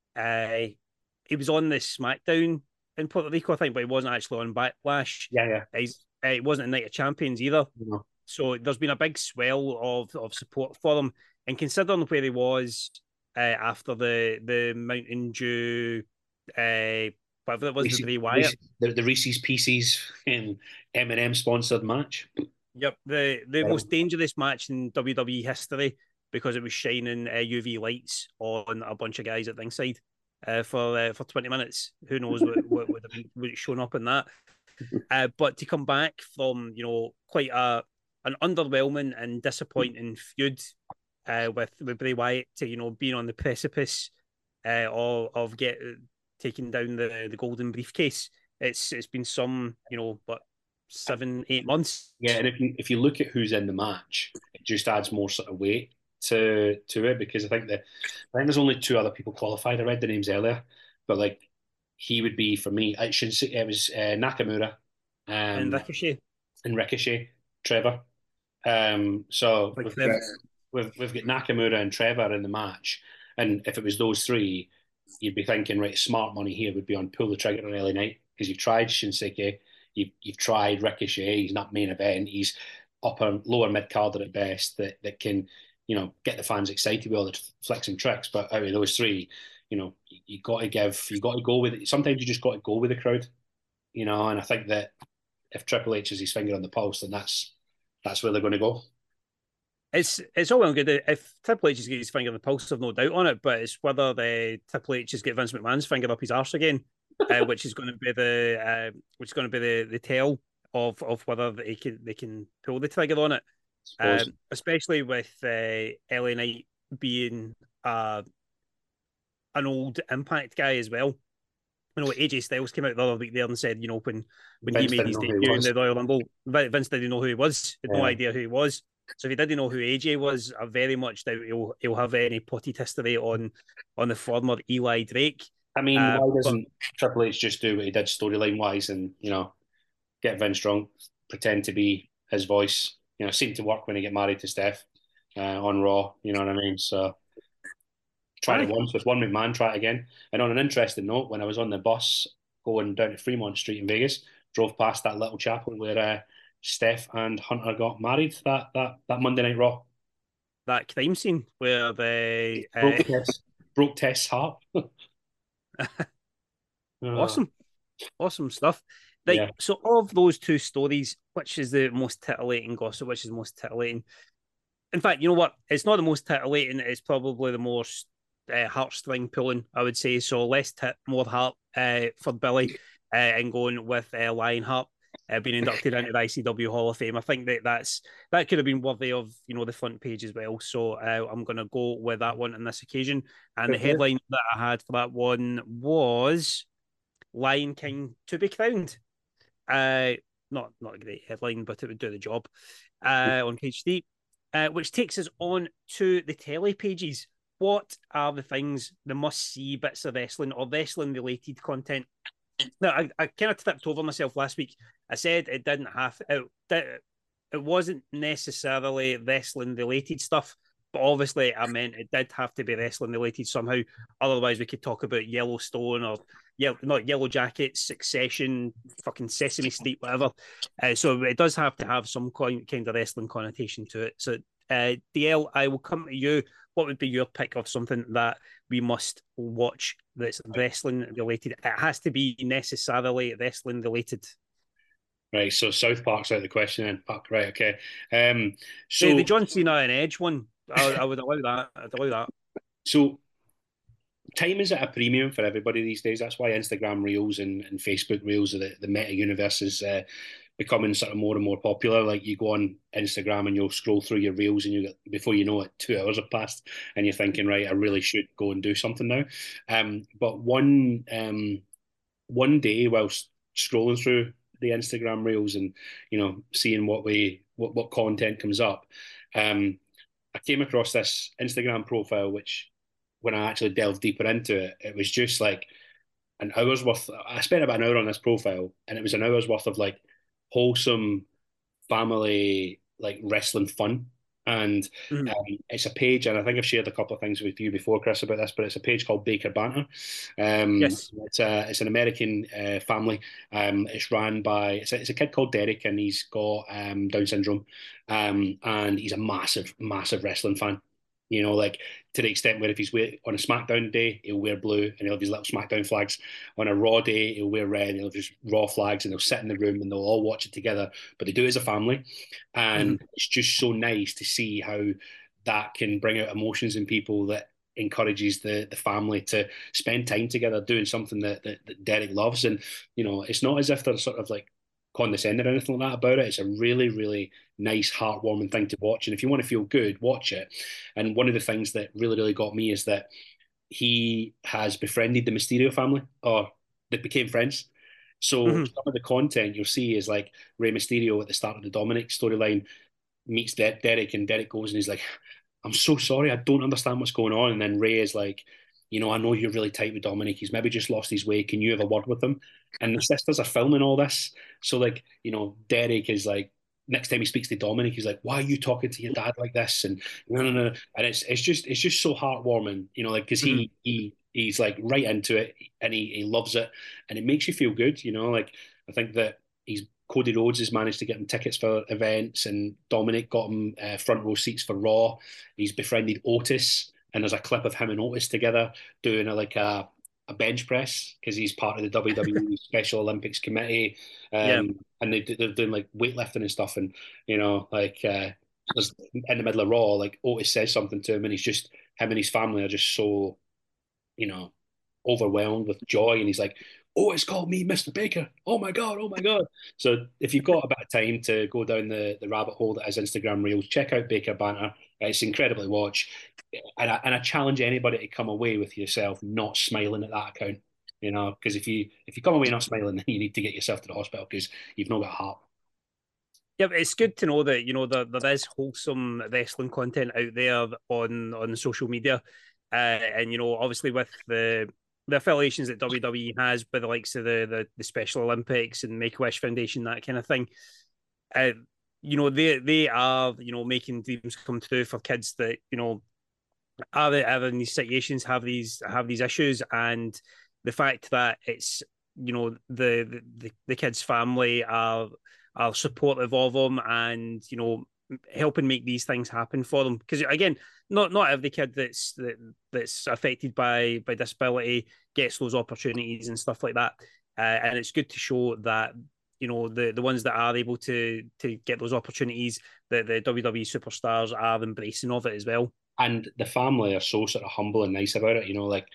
He was on this SmackDown in Puerto Rico, I think, but he wasn't actually on Backlash. Yeah. He wasn't in Night of Champions either. No. So there's been a big swell of support for him. And considering where he was after the Mountain Dew, whatever it was, the Bray Wyatt. The Reese's Pieces and M&M sponsored match. Yep, the most dangerous match in WWE history, because it was shining UV lights on a bunch of guys at ringside for 20 minutes. Who knows what would have shown up in that. But to come back from quite an underwhelming and disappointing feud with Bray Wyatt to being on the precipice of taking down the golden briefcase, it's been some 7-8 months. Yeah, and if you look at who's in the match, it just adds more sort of weight to it, because I think there's only 2 other people qualified. I read the names earlier, but like he would be, for me, I shouldn't say it was Nakamura and Ricochet, Trevor. So we've got Nakamura and Trevor in the match, and if it was those 3, you'd be thinking, right, smart money here would be on pull the trigger on LA Knight, because you've tried Shinsuke, you've tried Ricochet. He's not main event. He's lower mid carder at best that can get the fans excited with all the flicks and tricks. But out of those 3, you got to go with it. Sometimes you just got to go with the crowd, and I think that if Triple H has his finger on the pulse, then that's where they're going to go. It's all well and good if Triple H has got his finger on the pulse, I've no doubt on it. But it's whether Triple H has got Vince McMahon's finger up his arse again, which is going to be the tell of whether they can pull the trigger on it. Especially with LA Knight being an old Impact guy as well. AJ Styles came out the other week there and said, when he made his debut in the Royal Rumble, Vince didn't know who he was. He had no idea who he was. So if he didn't know who AJ was, I very much doubt he'll have any potty history on the former Eli Drake. I mean, why doesn't Triple H just do what he did storyline wise and get Vince drunk, pretend to be his voice? Seemed to work when he got married to Steph on Raw. You know what I mean? So tried it once with one McMahon, try it again. And on an interesting note, when I was on the bus going down to Fremont Street in Vegas, drove past that little chapel where Steph and Hunter got married that Monday Night Raw. That crime scene where they broke Tess' heart. Awesome stuff. So of those 2 stories, which is the most titillating gossip? Which is the most titillating? In fact, you know what? It's not the most titillating. It's probably the most heartstring pulling, I would say. So less tit, more heart for Billy, and going with Lionheart. being inducted into the ICW Hall of Fame. I think that could have been worthy of the front page as well. So I'm going to go with that one on this occasion. And the headline that I had for that one was Lion King to be crowned. Not a great headline, but it would do the job. On page 3, which takes us on to the telly pages. What are the things, the must-see bits of wrestling or wrestling-related content? Now, I kind of tipped over myself last week. I said it didn't have it wasn't necessarily wrestling-related stuff, but obviously I meant it did have to be wrestling-related somehow. Otherwise, we could talk about Yellowstone or not Yellow Jackets, Succession, fucking Sesame Street, whatever. So it does have to have some kind of wrestling connotation to it. So, DL, I will come to you. What would be your pick of something that we must watch that's wrestling related? It has to be necessarily wrestling related. Right, so South Park's out of the question then. Fuck, right, okay. So the John Cena and Edge one, I would allow that. I'd allow that. So time is at a premium for everybody these days. That's why Instagram Reels and Facebook Reels, the meta universe is becoming sort of more and more popular. Like you go on Instagram and you'll scroll through your Reels and before you know it, 2 hours have passed and you're thinking, right, I really should go and do something now. But one day whilst scrolling through the Instagram Reels and seeing what content comes up, I came across this Instagram profile which, when I actually delved deeper into it, it was just like an hour's worth. I spent about an hour on this profile, and it was an hour's worth of like wholesome family like wrestling fun. And it's a page, and I think I've shared a couple of things with you before, Chris, about this, but it's a page called Baker Banter. Yes, it's an American family. It's ran by it's a kid called Derek, and he's got Down syndrome, and he's a massive wrestling fan. Like to the extent where if he's on a SmackDown day, he'll wear blue and he'll have his little SmackDown flags. On a Raw day, he'll wear red and he'll have his Raw flags, and they'll sit in the room and they'll all watch it together. But they do it as a family. And it's just so nice to see how that can bring out emotions in people, that encourages the family to spend time together doing something that Derek loves. And, it's not as if they're sort of like condescending or anything like that about it. It's a really, really nice, heartwarming thing to watch. And if you want to feel good, watch it. And one of the things that really, really got me is that he has befriended the Mysterio family, or they became friends. So some of the content you'll see is like Rey Mysterio at the start of the Dominic storyline meets Derek, and Derek goes and he's like, I'm so sorry, I don't understand what's going on. And then Rey is like, I know you're really tight with Dominic. He's maybe just lost his way. Can you have a word with him? And the sisters are filming all this. So, like, Derek is like, next time he speaks to Dominic, he's like, why are you talking to your dad like this? And no. And it's just so heartwarming, like, because he's like right into it, and he loves it, and it makes you feel good, like, I think that Cody Rhodes has managed to get him tickets for events, and Dominic got him front row seats for Raw. He's befriended Otis, and there's a clip of him and Otis together doing a bench press, because he's part of the WWE Special Olympics Committee, and they're doing like weightlifting and stuff. And there's, in the middle of Raw, like Otis says something to him, and he's just, him and his family are just so overwhelmed with joy, and he's like, Otis called me Mr. Baker. Oh my God. So if you've got a bit of time to go down the rabbit hole that is Instagram Reels, check out Baker Banter. It's incredibly watch. And I challenge anybody to come away with yourself not smiling at that account, because if you come away not smiling, then you need to get yourself to the hospital, because you've not got a heart. Yeah, it's good to know that there is wholesome wrestling content out there on social media, and obviously with the affiliations that WWE has with the likes of the Special Olympics and Make-A-Wish Foundation, that kind of thing. They are making dreams come true for kids that are in these situations, have these issues, and the fact that it's the kids' family are supportive of them, and helping make these things happen for them. Because again, not every kid that's affected by disability gets those opportunities and stuff like that. And it's good to show that the ones that are able to get those opportunities, that the WWE superstars are embracing of it as well. And the family are so sort of humble and nice about it. Like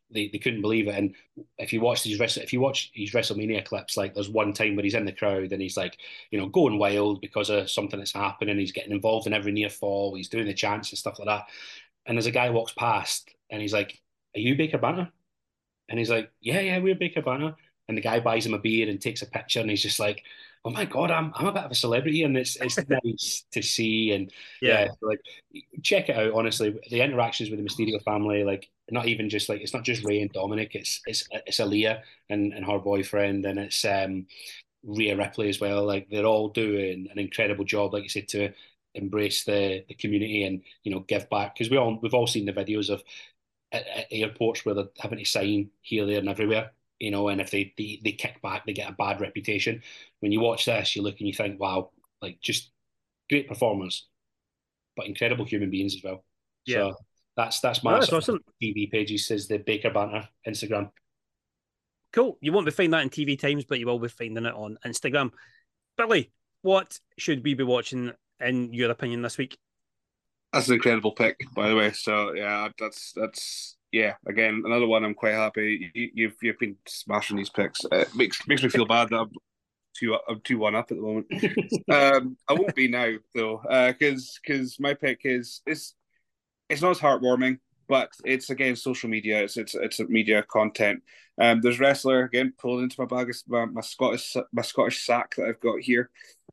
they couldn't believe it. And if you watch his WrestleMania clips, like there's one time where he's in the crowd and he's like, going wild because of something that's happening. He's getting involved in every near fall. He's doing the chants and stuff like that. And there's a guy who walks past and he's like, "Are you Baker Banter?" And he's like, "Yeah, we're Baker Banter." And the guy buys him a beer and takes a picture, and he's just like, "Oh my God, I'm a bit of a celebrity," and it's nice to see. And yeah, like check it out. Honestly, the interactions with the Mysterio family, like not even just like it's not just Rey and Dominic, it's Aaliyah and her boyfriend, and it's Rhea Ripley as well. Like they're all doing an incredible job, like you said, to embrace the community and give back, because we've all seen the videos of at airports where they're having to sign here, there, and everywhere. And if they kick back, they get a bad reputation. When you watch this, you look and you think, wow, like just great performers, but incredible human beings as well. Yeah. So that's my awesome. TV pages, says the Baker Banter Instagram. Cool. You won't be finding that in TV Times, but you will be finding it on Instagram. Billy, what should we be watching in your opinion this week? That's an incredible pick, by the way. So yeah, that's again, another one. I'm quite happy. You've been smashing these picks. It makes me feel bad that I'm 2-1 up at the moment. I won't be now though, because my pick is it's not as heartwarming, but it's again social media. It's media content. There's wrestler again pulled into my bag. My Scottish sack that I've got here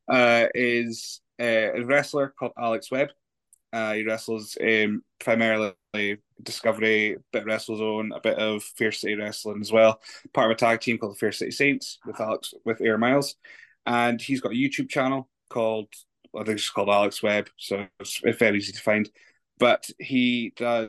is a wrestler called Alex Webb. He wrestles primarily Discovery, a bit of WrestleZone, a bit of Fair City Wrestling as well. Part of a tag team called the Fair City Saints with Aaron Miles, and he's got a YouTube channel called, I think it's called Alex Webb, so it's very easy to find. But he's got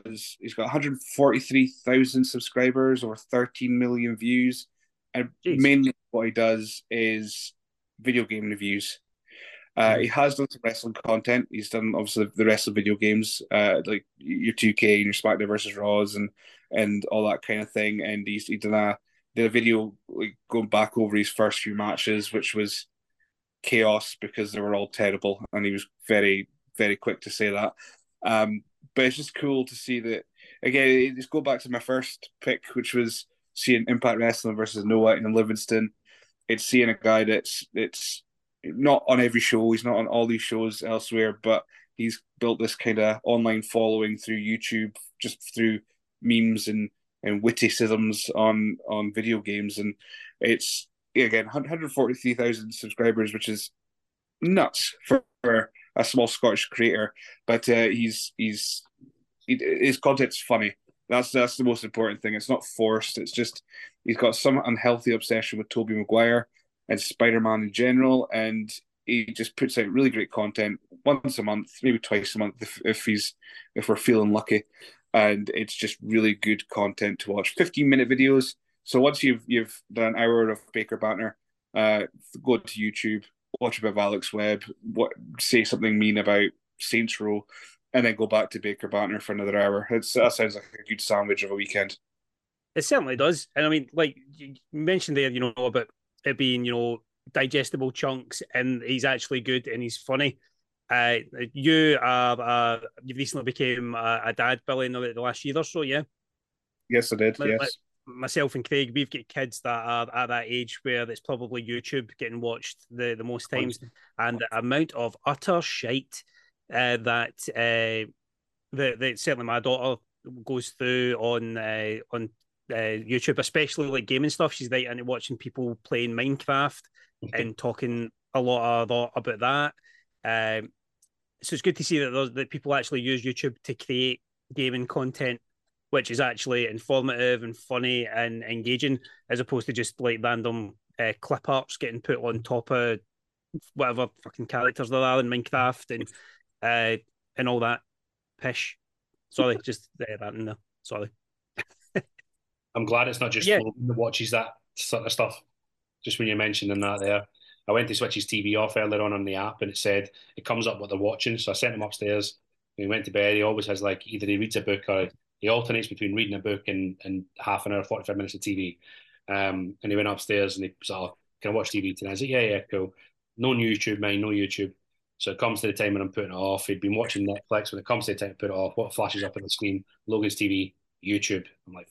143,000 subscribers, over 13 million views, and mainly what he does is video game reviews. He has done some wrestling content. He's done obviously the wrestling video games, like your 2K and your SmackDown versus Raws and all that kind of thing. And he did a video like going back over his first few matches, which was chaos because they were all terrible, and he was very, very quick to say that. But it's just cool to see that again. Just go back to my first pick, which was seeing Impact Wrestling versus Noah in Livingston. It's seeing a guy that's not on every show. He's not on all these shows elsewhere, but he's built this kind of online following through YouTube, just through memes and witticisms on video games. And it's, again, 143,000 subscribers, which is nuts for a small Scottish creator. But his content's funny. That's the most important thing. It's not forced. It's just he's got some unhealthy obsession with Tobey Maguire and Spider-Man in general, and he just puts out really great content once a month, maybe twice a month if we're feeling lucky, and it's just really good content to watch. 15-minute videos. So once you've done an hour of Baker Banter, go to YouTube, watch a bit of Alex Webb, say something mean about Saints Row, and then go back to Baker Banter for another hour. That sounds like a good sandwich of a weekend. It certainly does, and I mean, like you mentioned there, about it being, digestible chunks, and he's actually good and he's funny. You've recently became a dad, Billy, in the last year or so, yeah? Yes, I did, yes. Myself and Craig, we've got kids that are at that age where it's probably YouTube getting watched the most times, and the amount of utter shite that certainly my daughter goes through on YouTube, especially like gaming stuff. She's right into watching people playing Minecraft and talking a lot about that. So it's good to see that people actually use YouTube to create gaming content, which is actually informative and funny and engaging, as opposed to just like random clip arts getting put on top of whatever fucking characters there are in Minecraft and all that pish. Sorry, just that in there. Sorry. I'm glad it's not just Logan that watches that sort of stuff. Just when you're mentioning that there, I went to switch his TV off earlier on the app, and it comes up what they're watching. So I sent him upstairs. When he went to bed, he always has like either he reads a book or he alternates between reading a book and half an hour, 45 minutes of TV. And he went upstairs and he was like, "Can I watch TV tonight?" I said, yeah, cool. No YouTube, man, no YouTube. So it comes to the time when I'm putting it off. He'd been watching Netflix. When it comes to the time to put it off, what flashes up on the screen? Logan's TV, YouTube. I'm like,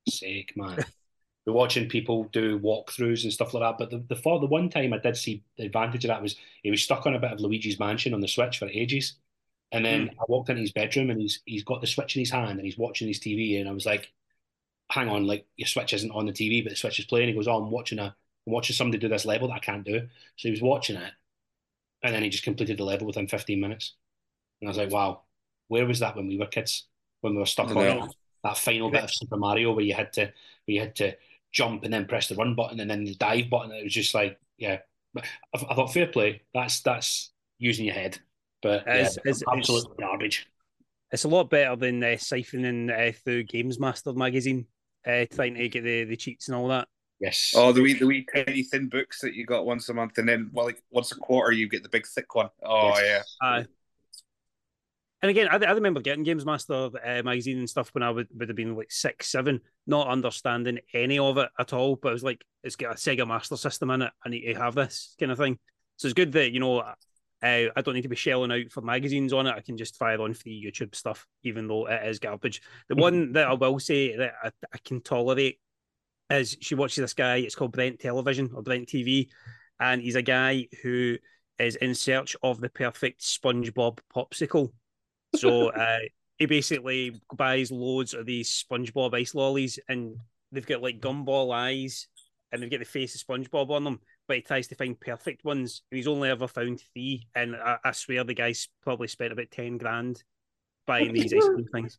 sake, man. We're watching people do walkthroughs and stuff like that. But the one time I did see the advantage of that was he was stuck on a bit of Luigi's Mansion on the Switch for ages. And then I walked into his bedroom and he's got the Switch in his hand and he's watching his TV. And I was like, hang on, like your Switch isn't on the TV, but the Switch is playing. He goes, oh, I'm watching somebody do this level that I can't do. So he was watching it. And then he just completed the level within 15 minutes. And I was like, wow, where was that when we were kids? When we were stuck on that final bit of Super Mario where you had to jump and then press the run button and then the dive button. It was just like, yeah. I thought fair play. That's using your head. But it's absolute garbage. It's a lot better than siphoning through Games Master magazine, trying to get the cheats and all that. Yes. Oh, the wee tiny thin books that you got once a month, and then once a quarter you get the big thick one. Oh yes. Yeah. And again, I remember getting Games Master magazine and stuff when I would have been like 6, 7, not understanding any of it at all. But it was like, it's got a Sega Master System in it. I need to have this kind of thing. So it's good that, I don't need to be shelling out for magazines on it. I can just fire on free YouTube stuff, even though it is garbage. The one that I will say that I can tolerate is she watches this guy. It's called Brent Television or Brent TV. And he's a guy who is in search of the perfect SpongeBob popsicle. So he basically buys loads of these SpongeBob ice lollies, and they've got like gumball eyes, and they've got the face of SpongeBob on them. But he tries to find perfect ones, and he's only ever found 3. And I swear the guy's probably spent about 10 grand buying these ice cream things.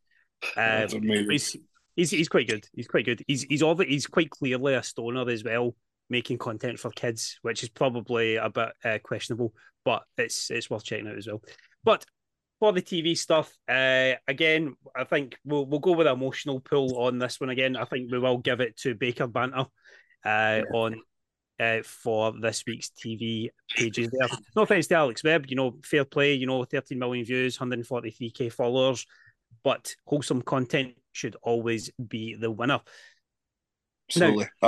He's quite good. He's quite good. He's quite clearly a stoner as well, making content for kids, which is probably a bit questionable, but it's worth checking out as well. But for the TV stuff, again, I think we'll go with an emotional pull on this one again. I think we will give it to Baker Banter for this week's TV pages there. No offense to Alex Webb, fair play, 13 million views, 143k followers, but wholesome content should always be the winner. Absolutely. Now,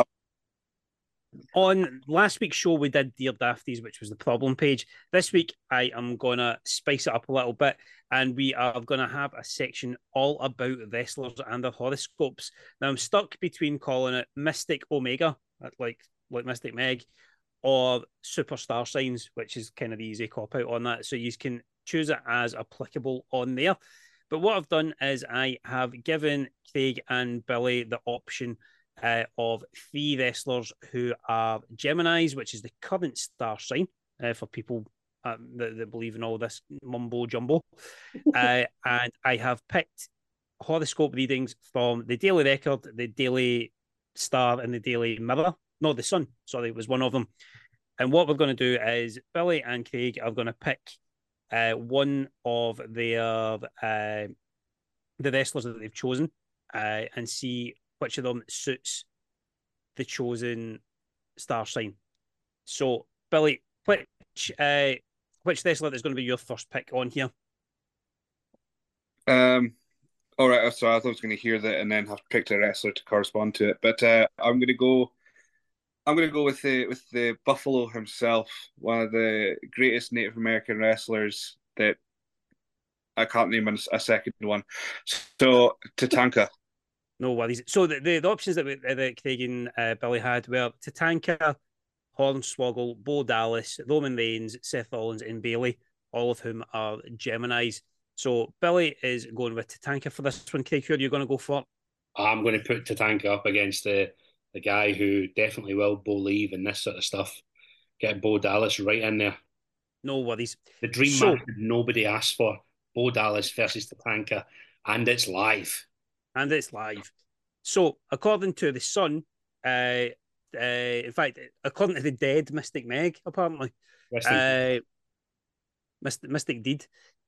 on last week's show, we did Dear Dafties, which was the problem page. This week, I am going to spice it up a little bit, and we are going to have a section all about wrestlers and their horoscopes. Now, I'm stuck between calling it Mystic Omega, like Mystic Meg, or Superstar Signs, which is kind of the easy cop-out on that. So you can choose it as applicable on there. But what I've done is I have given Craig and Billy the option of 3 wrestlers who are Geminis, which is the current star sign for people that believe in all this mumbo jumbo. And I have picked horoscope readings from the Daily Record, the Daily Star, and the Daily Mirror. No, the Sun. Sorry, it was one of them. And what we're going to do is Billy and Craig are going to pick one of their the wrestlers that they've chosen and see which of them suits the chosen star sign. So, Billy, which wrestler is going to be your first pick on here? All right. So I thought I was going to hear that and then have to pick a wrestler to correspond to it. But I'm going to go with the Buffalo himself, one of the greatest Native American wrestlers that I can't name a second one. So Tatanka. No worries. So the options that Craig and Billy had were Tatanka, Hornswoggle, Bo Dallas, Roman Reigns, Seth Rollins, and Bayley, all of whom are Geminis. So Billy is going with Tatanka for this one. Craig, who are you going to go for? I'm going to put Tatanka up against the guy who definitely will believe in this sort of stuff. Get Bo Dallas right in there. No worries. The dream match that nobody asked for. Bo Dallas versus Tatanka. And it's live. So, according to the Sun, in fact, according to the dead Mystic Meg, apparently, Mystic Deed,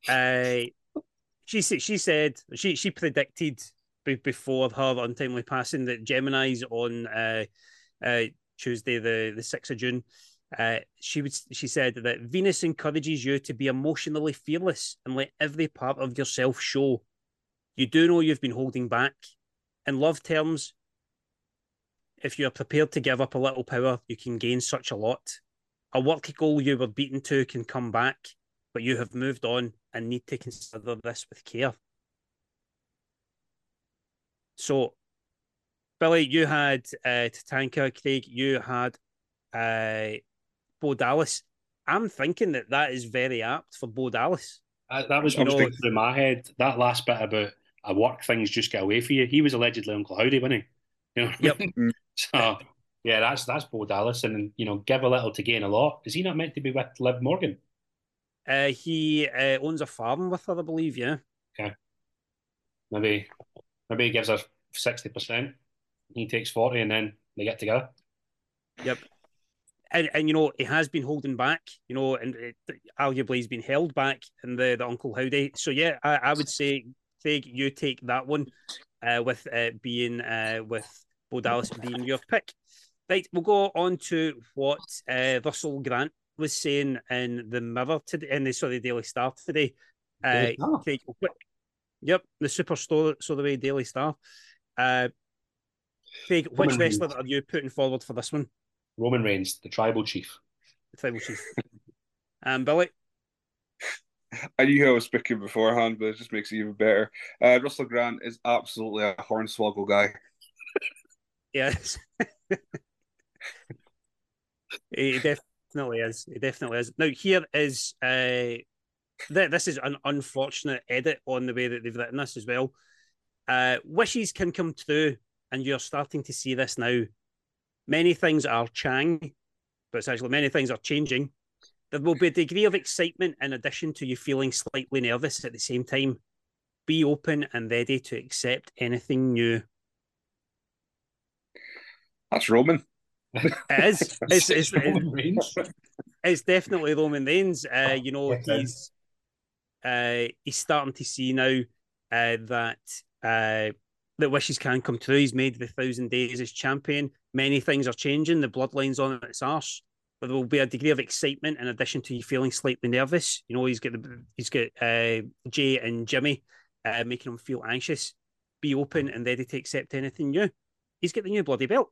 she predicted before her untimely passing that Gemini's on Tuesday, the 6th of June, she said that Venus encourages you to be emotionally fearless and let every part of yourself show. You do know you've been holding back. In love terms, if you are prepared to give up a little power, you can gain such a lot. A work goal you were beaten to can come back, but you have moved on and need to consider this with care. So, Billy, you had Tatanka. Craig, you had Bo Dallas. I'm thinking that is very apt for Bo Dallas. That was going through my head. That last bit about a work things just get away for you. He was allegedly Uncle Howdy, wasn't he? You know? Yep. So yeah, that's Bo Dallas, and give a little to gain a lot. Is he not meant to be with Liv Morgan? He owns a farm with her, I believe. Yeah. Okay. Maybe he gives her 60%. He takes 40, and then they get together. Yep. And he has been holding back, and arguably he's been held back in the Uncle Howdy. So yeah, I would say, Craig, you take that one with being with Bo Dallas being your pick. Right, we'll go on to what Russell Grant was saying in the Mirror today, in the Daily Star today. Craig, yep, the Superstore Daily Star. Craig, which wrestler are you putting forward for this one? Roman Reigns, the tribal chief. The tribal chief. Billy? I knew who I was picking beforehand, but it just makes it even better. Russell Grant is absolutely a hornswoggle guy. Yes. He definitely is. He definitely is. Now, here is... this is an unfortunate edit on the way that they've written this as well. Wishes can come true, and you're starting to see this now. Many things are Chang, but it's actually many things are changing. There will be a degree of excitement in addition to you feeling slightly nervous at the same time. Be open and ready to accept anything new. That's Roman. It is. It's definitely Roman Reigns. He's starting to see now that wishes can come true. He's made the 1,000 days as champion. Many things are changing. The bloodline's on its arse. But there will be a degree of excitement in addition to you feeling slightly nervous. He's got Jay and Jimmy making him feel anxious. Be open and ready to accept anything new. He's got the new bloody belt.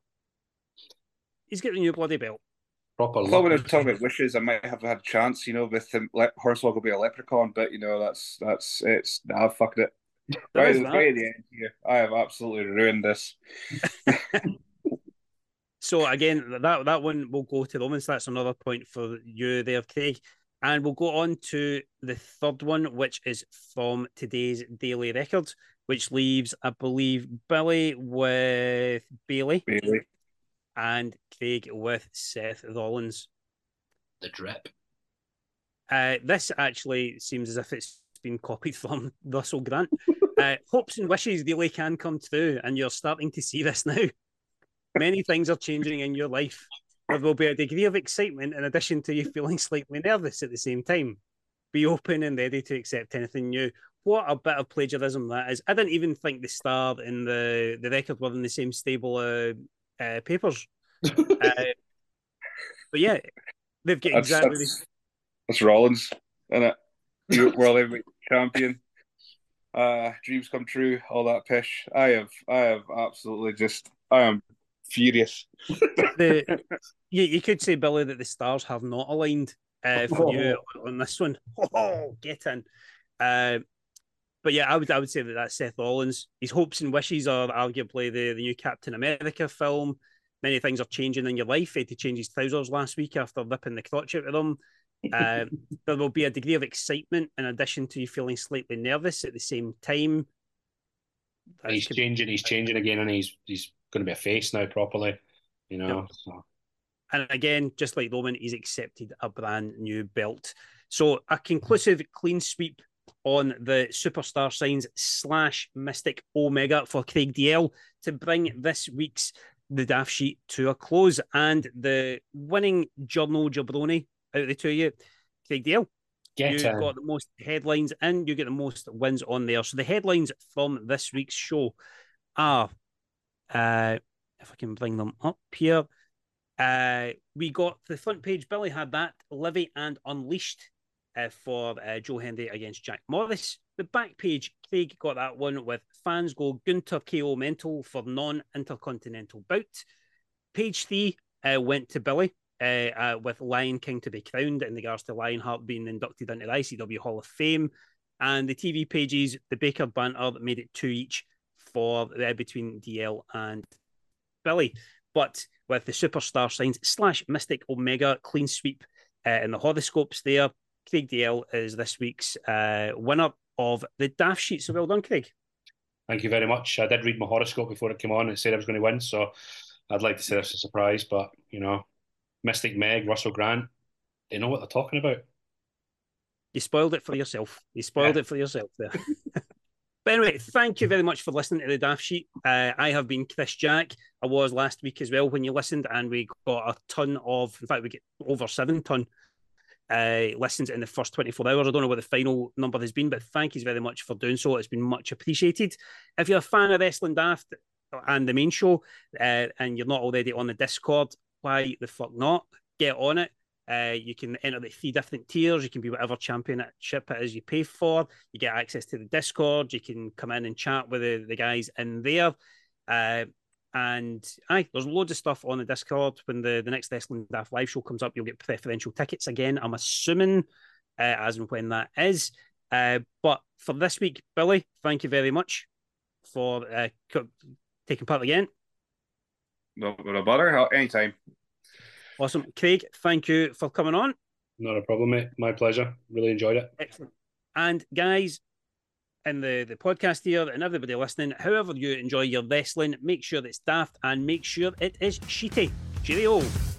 Proper. I thought when I was talking about wishes, I might have had a chance, with him. Hornswoggle will be a leprechaun, but that's it's. Nah, I've fucked it. Right at the end here, I have absolutely ruined this. So again, that one will go to Roman. So that's another point for you there, Craig. And we'll go on to the third one, which is from today's Daily Record, which leaves, I believe, Billy with Bailey. And Craig with Seth Rollins. The drip. This actually seems as if it's been copied from Russell Grant. Hopes and wishes really can come true, and you're starting to see this now. Many things are changing in your life. There will be a degree of excitement in addition to you feeling slightly nervous at the same time. Be open and ready to accept anything new. What a bit of plagiarism that is. I didn't even think the Star and the Record were in the same stable papers. But yeah, they've got exactly... That's Rollins, isn't it? World Heavyweight Champion. Dreams come true, all that pish. I have absolutely I am furious. You could say, Billy, that the stars have not aligned for you on this one. Oh, get in. But yeah, I would say that's Seth Rollins. His hopes and wishes are arguably the new Captain America film. Many things are changing in your life. He had to change his trousers last week after ripping the crotch out of them. There will be a degree of excitement in addition to you feeling slightly nervous at the same time. He's changing again, and he's going to be a face now properly, Yep. So. And again, just like Roman, he's accepted a brand new belt. So a conclusive clean sweep on the Superstar Signs / Mystic Omega for Craig DL to bring this week's The Daft Sheet to a close. And the winning Journal Jabroni out of the two of you, Craig DL, you've got the most headlines and you get the most wins on there. So the headlines from this week's show are, if I can bring them up here, we got the front page. Billy had that, Livy and Unleashed for Joe Hendry against Jack Morris. The back page, Craig got that one with fans go Gunter KO mental for non-intercontinental bout. Page 3 went to Billy with Lion King to be crowned in regards to Lionheart being inducted into the ICW Hall of Fame. And the TV pages, the Baker banter that made it 2 each for between DL and Billy, but with the Superstar Signs / Mystic Omega clean sweep in the horoscopes there. Craig DL is this week's winner of the Daft Sheet. So well done, Craig. Thank you very much. I did read my horoscope before it came on. It said I was going to win, so I'd like to say it's a surprise, but, you know, Mystic Meg, Russell Grant, they know what they're talking about. You spoiled it for yourself. It for yourself there. But anyway, thank you very much for listening to the Daft Sheet. I have been Chris Jack. I was last week as well when you listened, and we got a ton of, in fact, we get over 7 ton listens in the first 24 hours. I don't know what the final number has been, but thank you very much for doing so. It's been much appreciated. If you're a fan of Wrestling Daft and the main show, and you're not already on the Discord, why the fuck not? Get on it. You can enter the 3 different tiers. You can be whatever championship it is you pay for. You get access to the Discord. You can come in and chat with the guys in there. And there's loads of stuff on the Discord. When the next Wrestling Daft live show comes up, you'll get preferential tickets again, I'm assuming, as and when that is. But for this week, Billy, thank you very much for taking part again. No bother, anytime. Awesome. Craig, thank you for coming on. Not a problem, mate. My pleasure. Really enjoyed it. Excellent. And guys, in the podcast here and everybody listening, however you enjoy your wrestling, make sure it's daft and make sure it is sheety. Cheerio.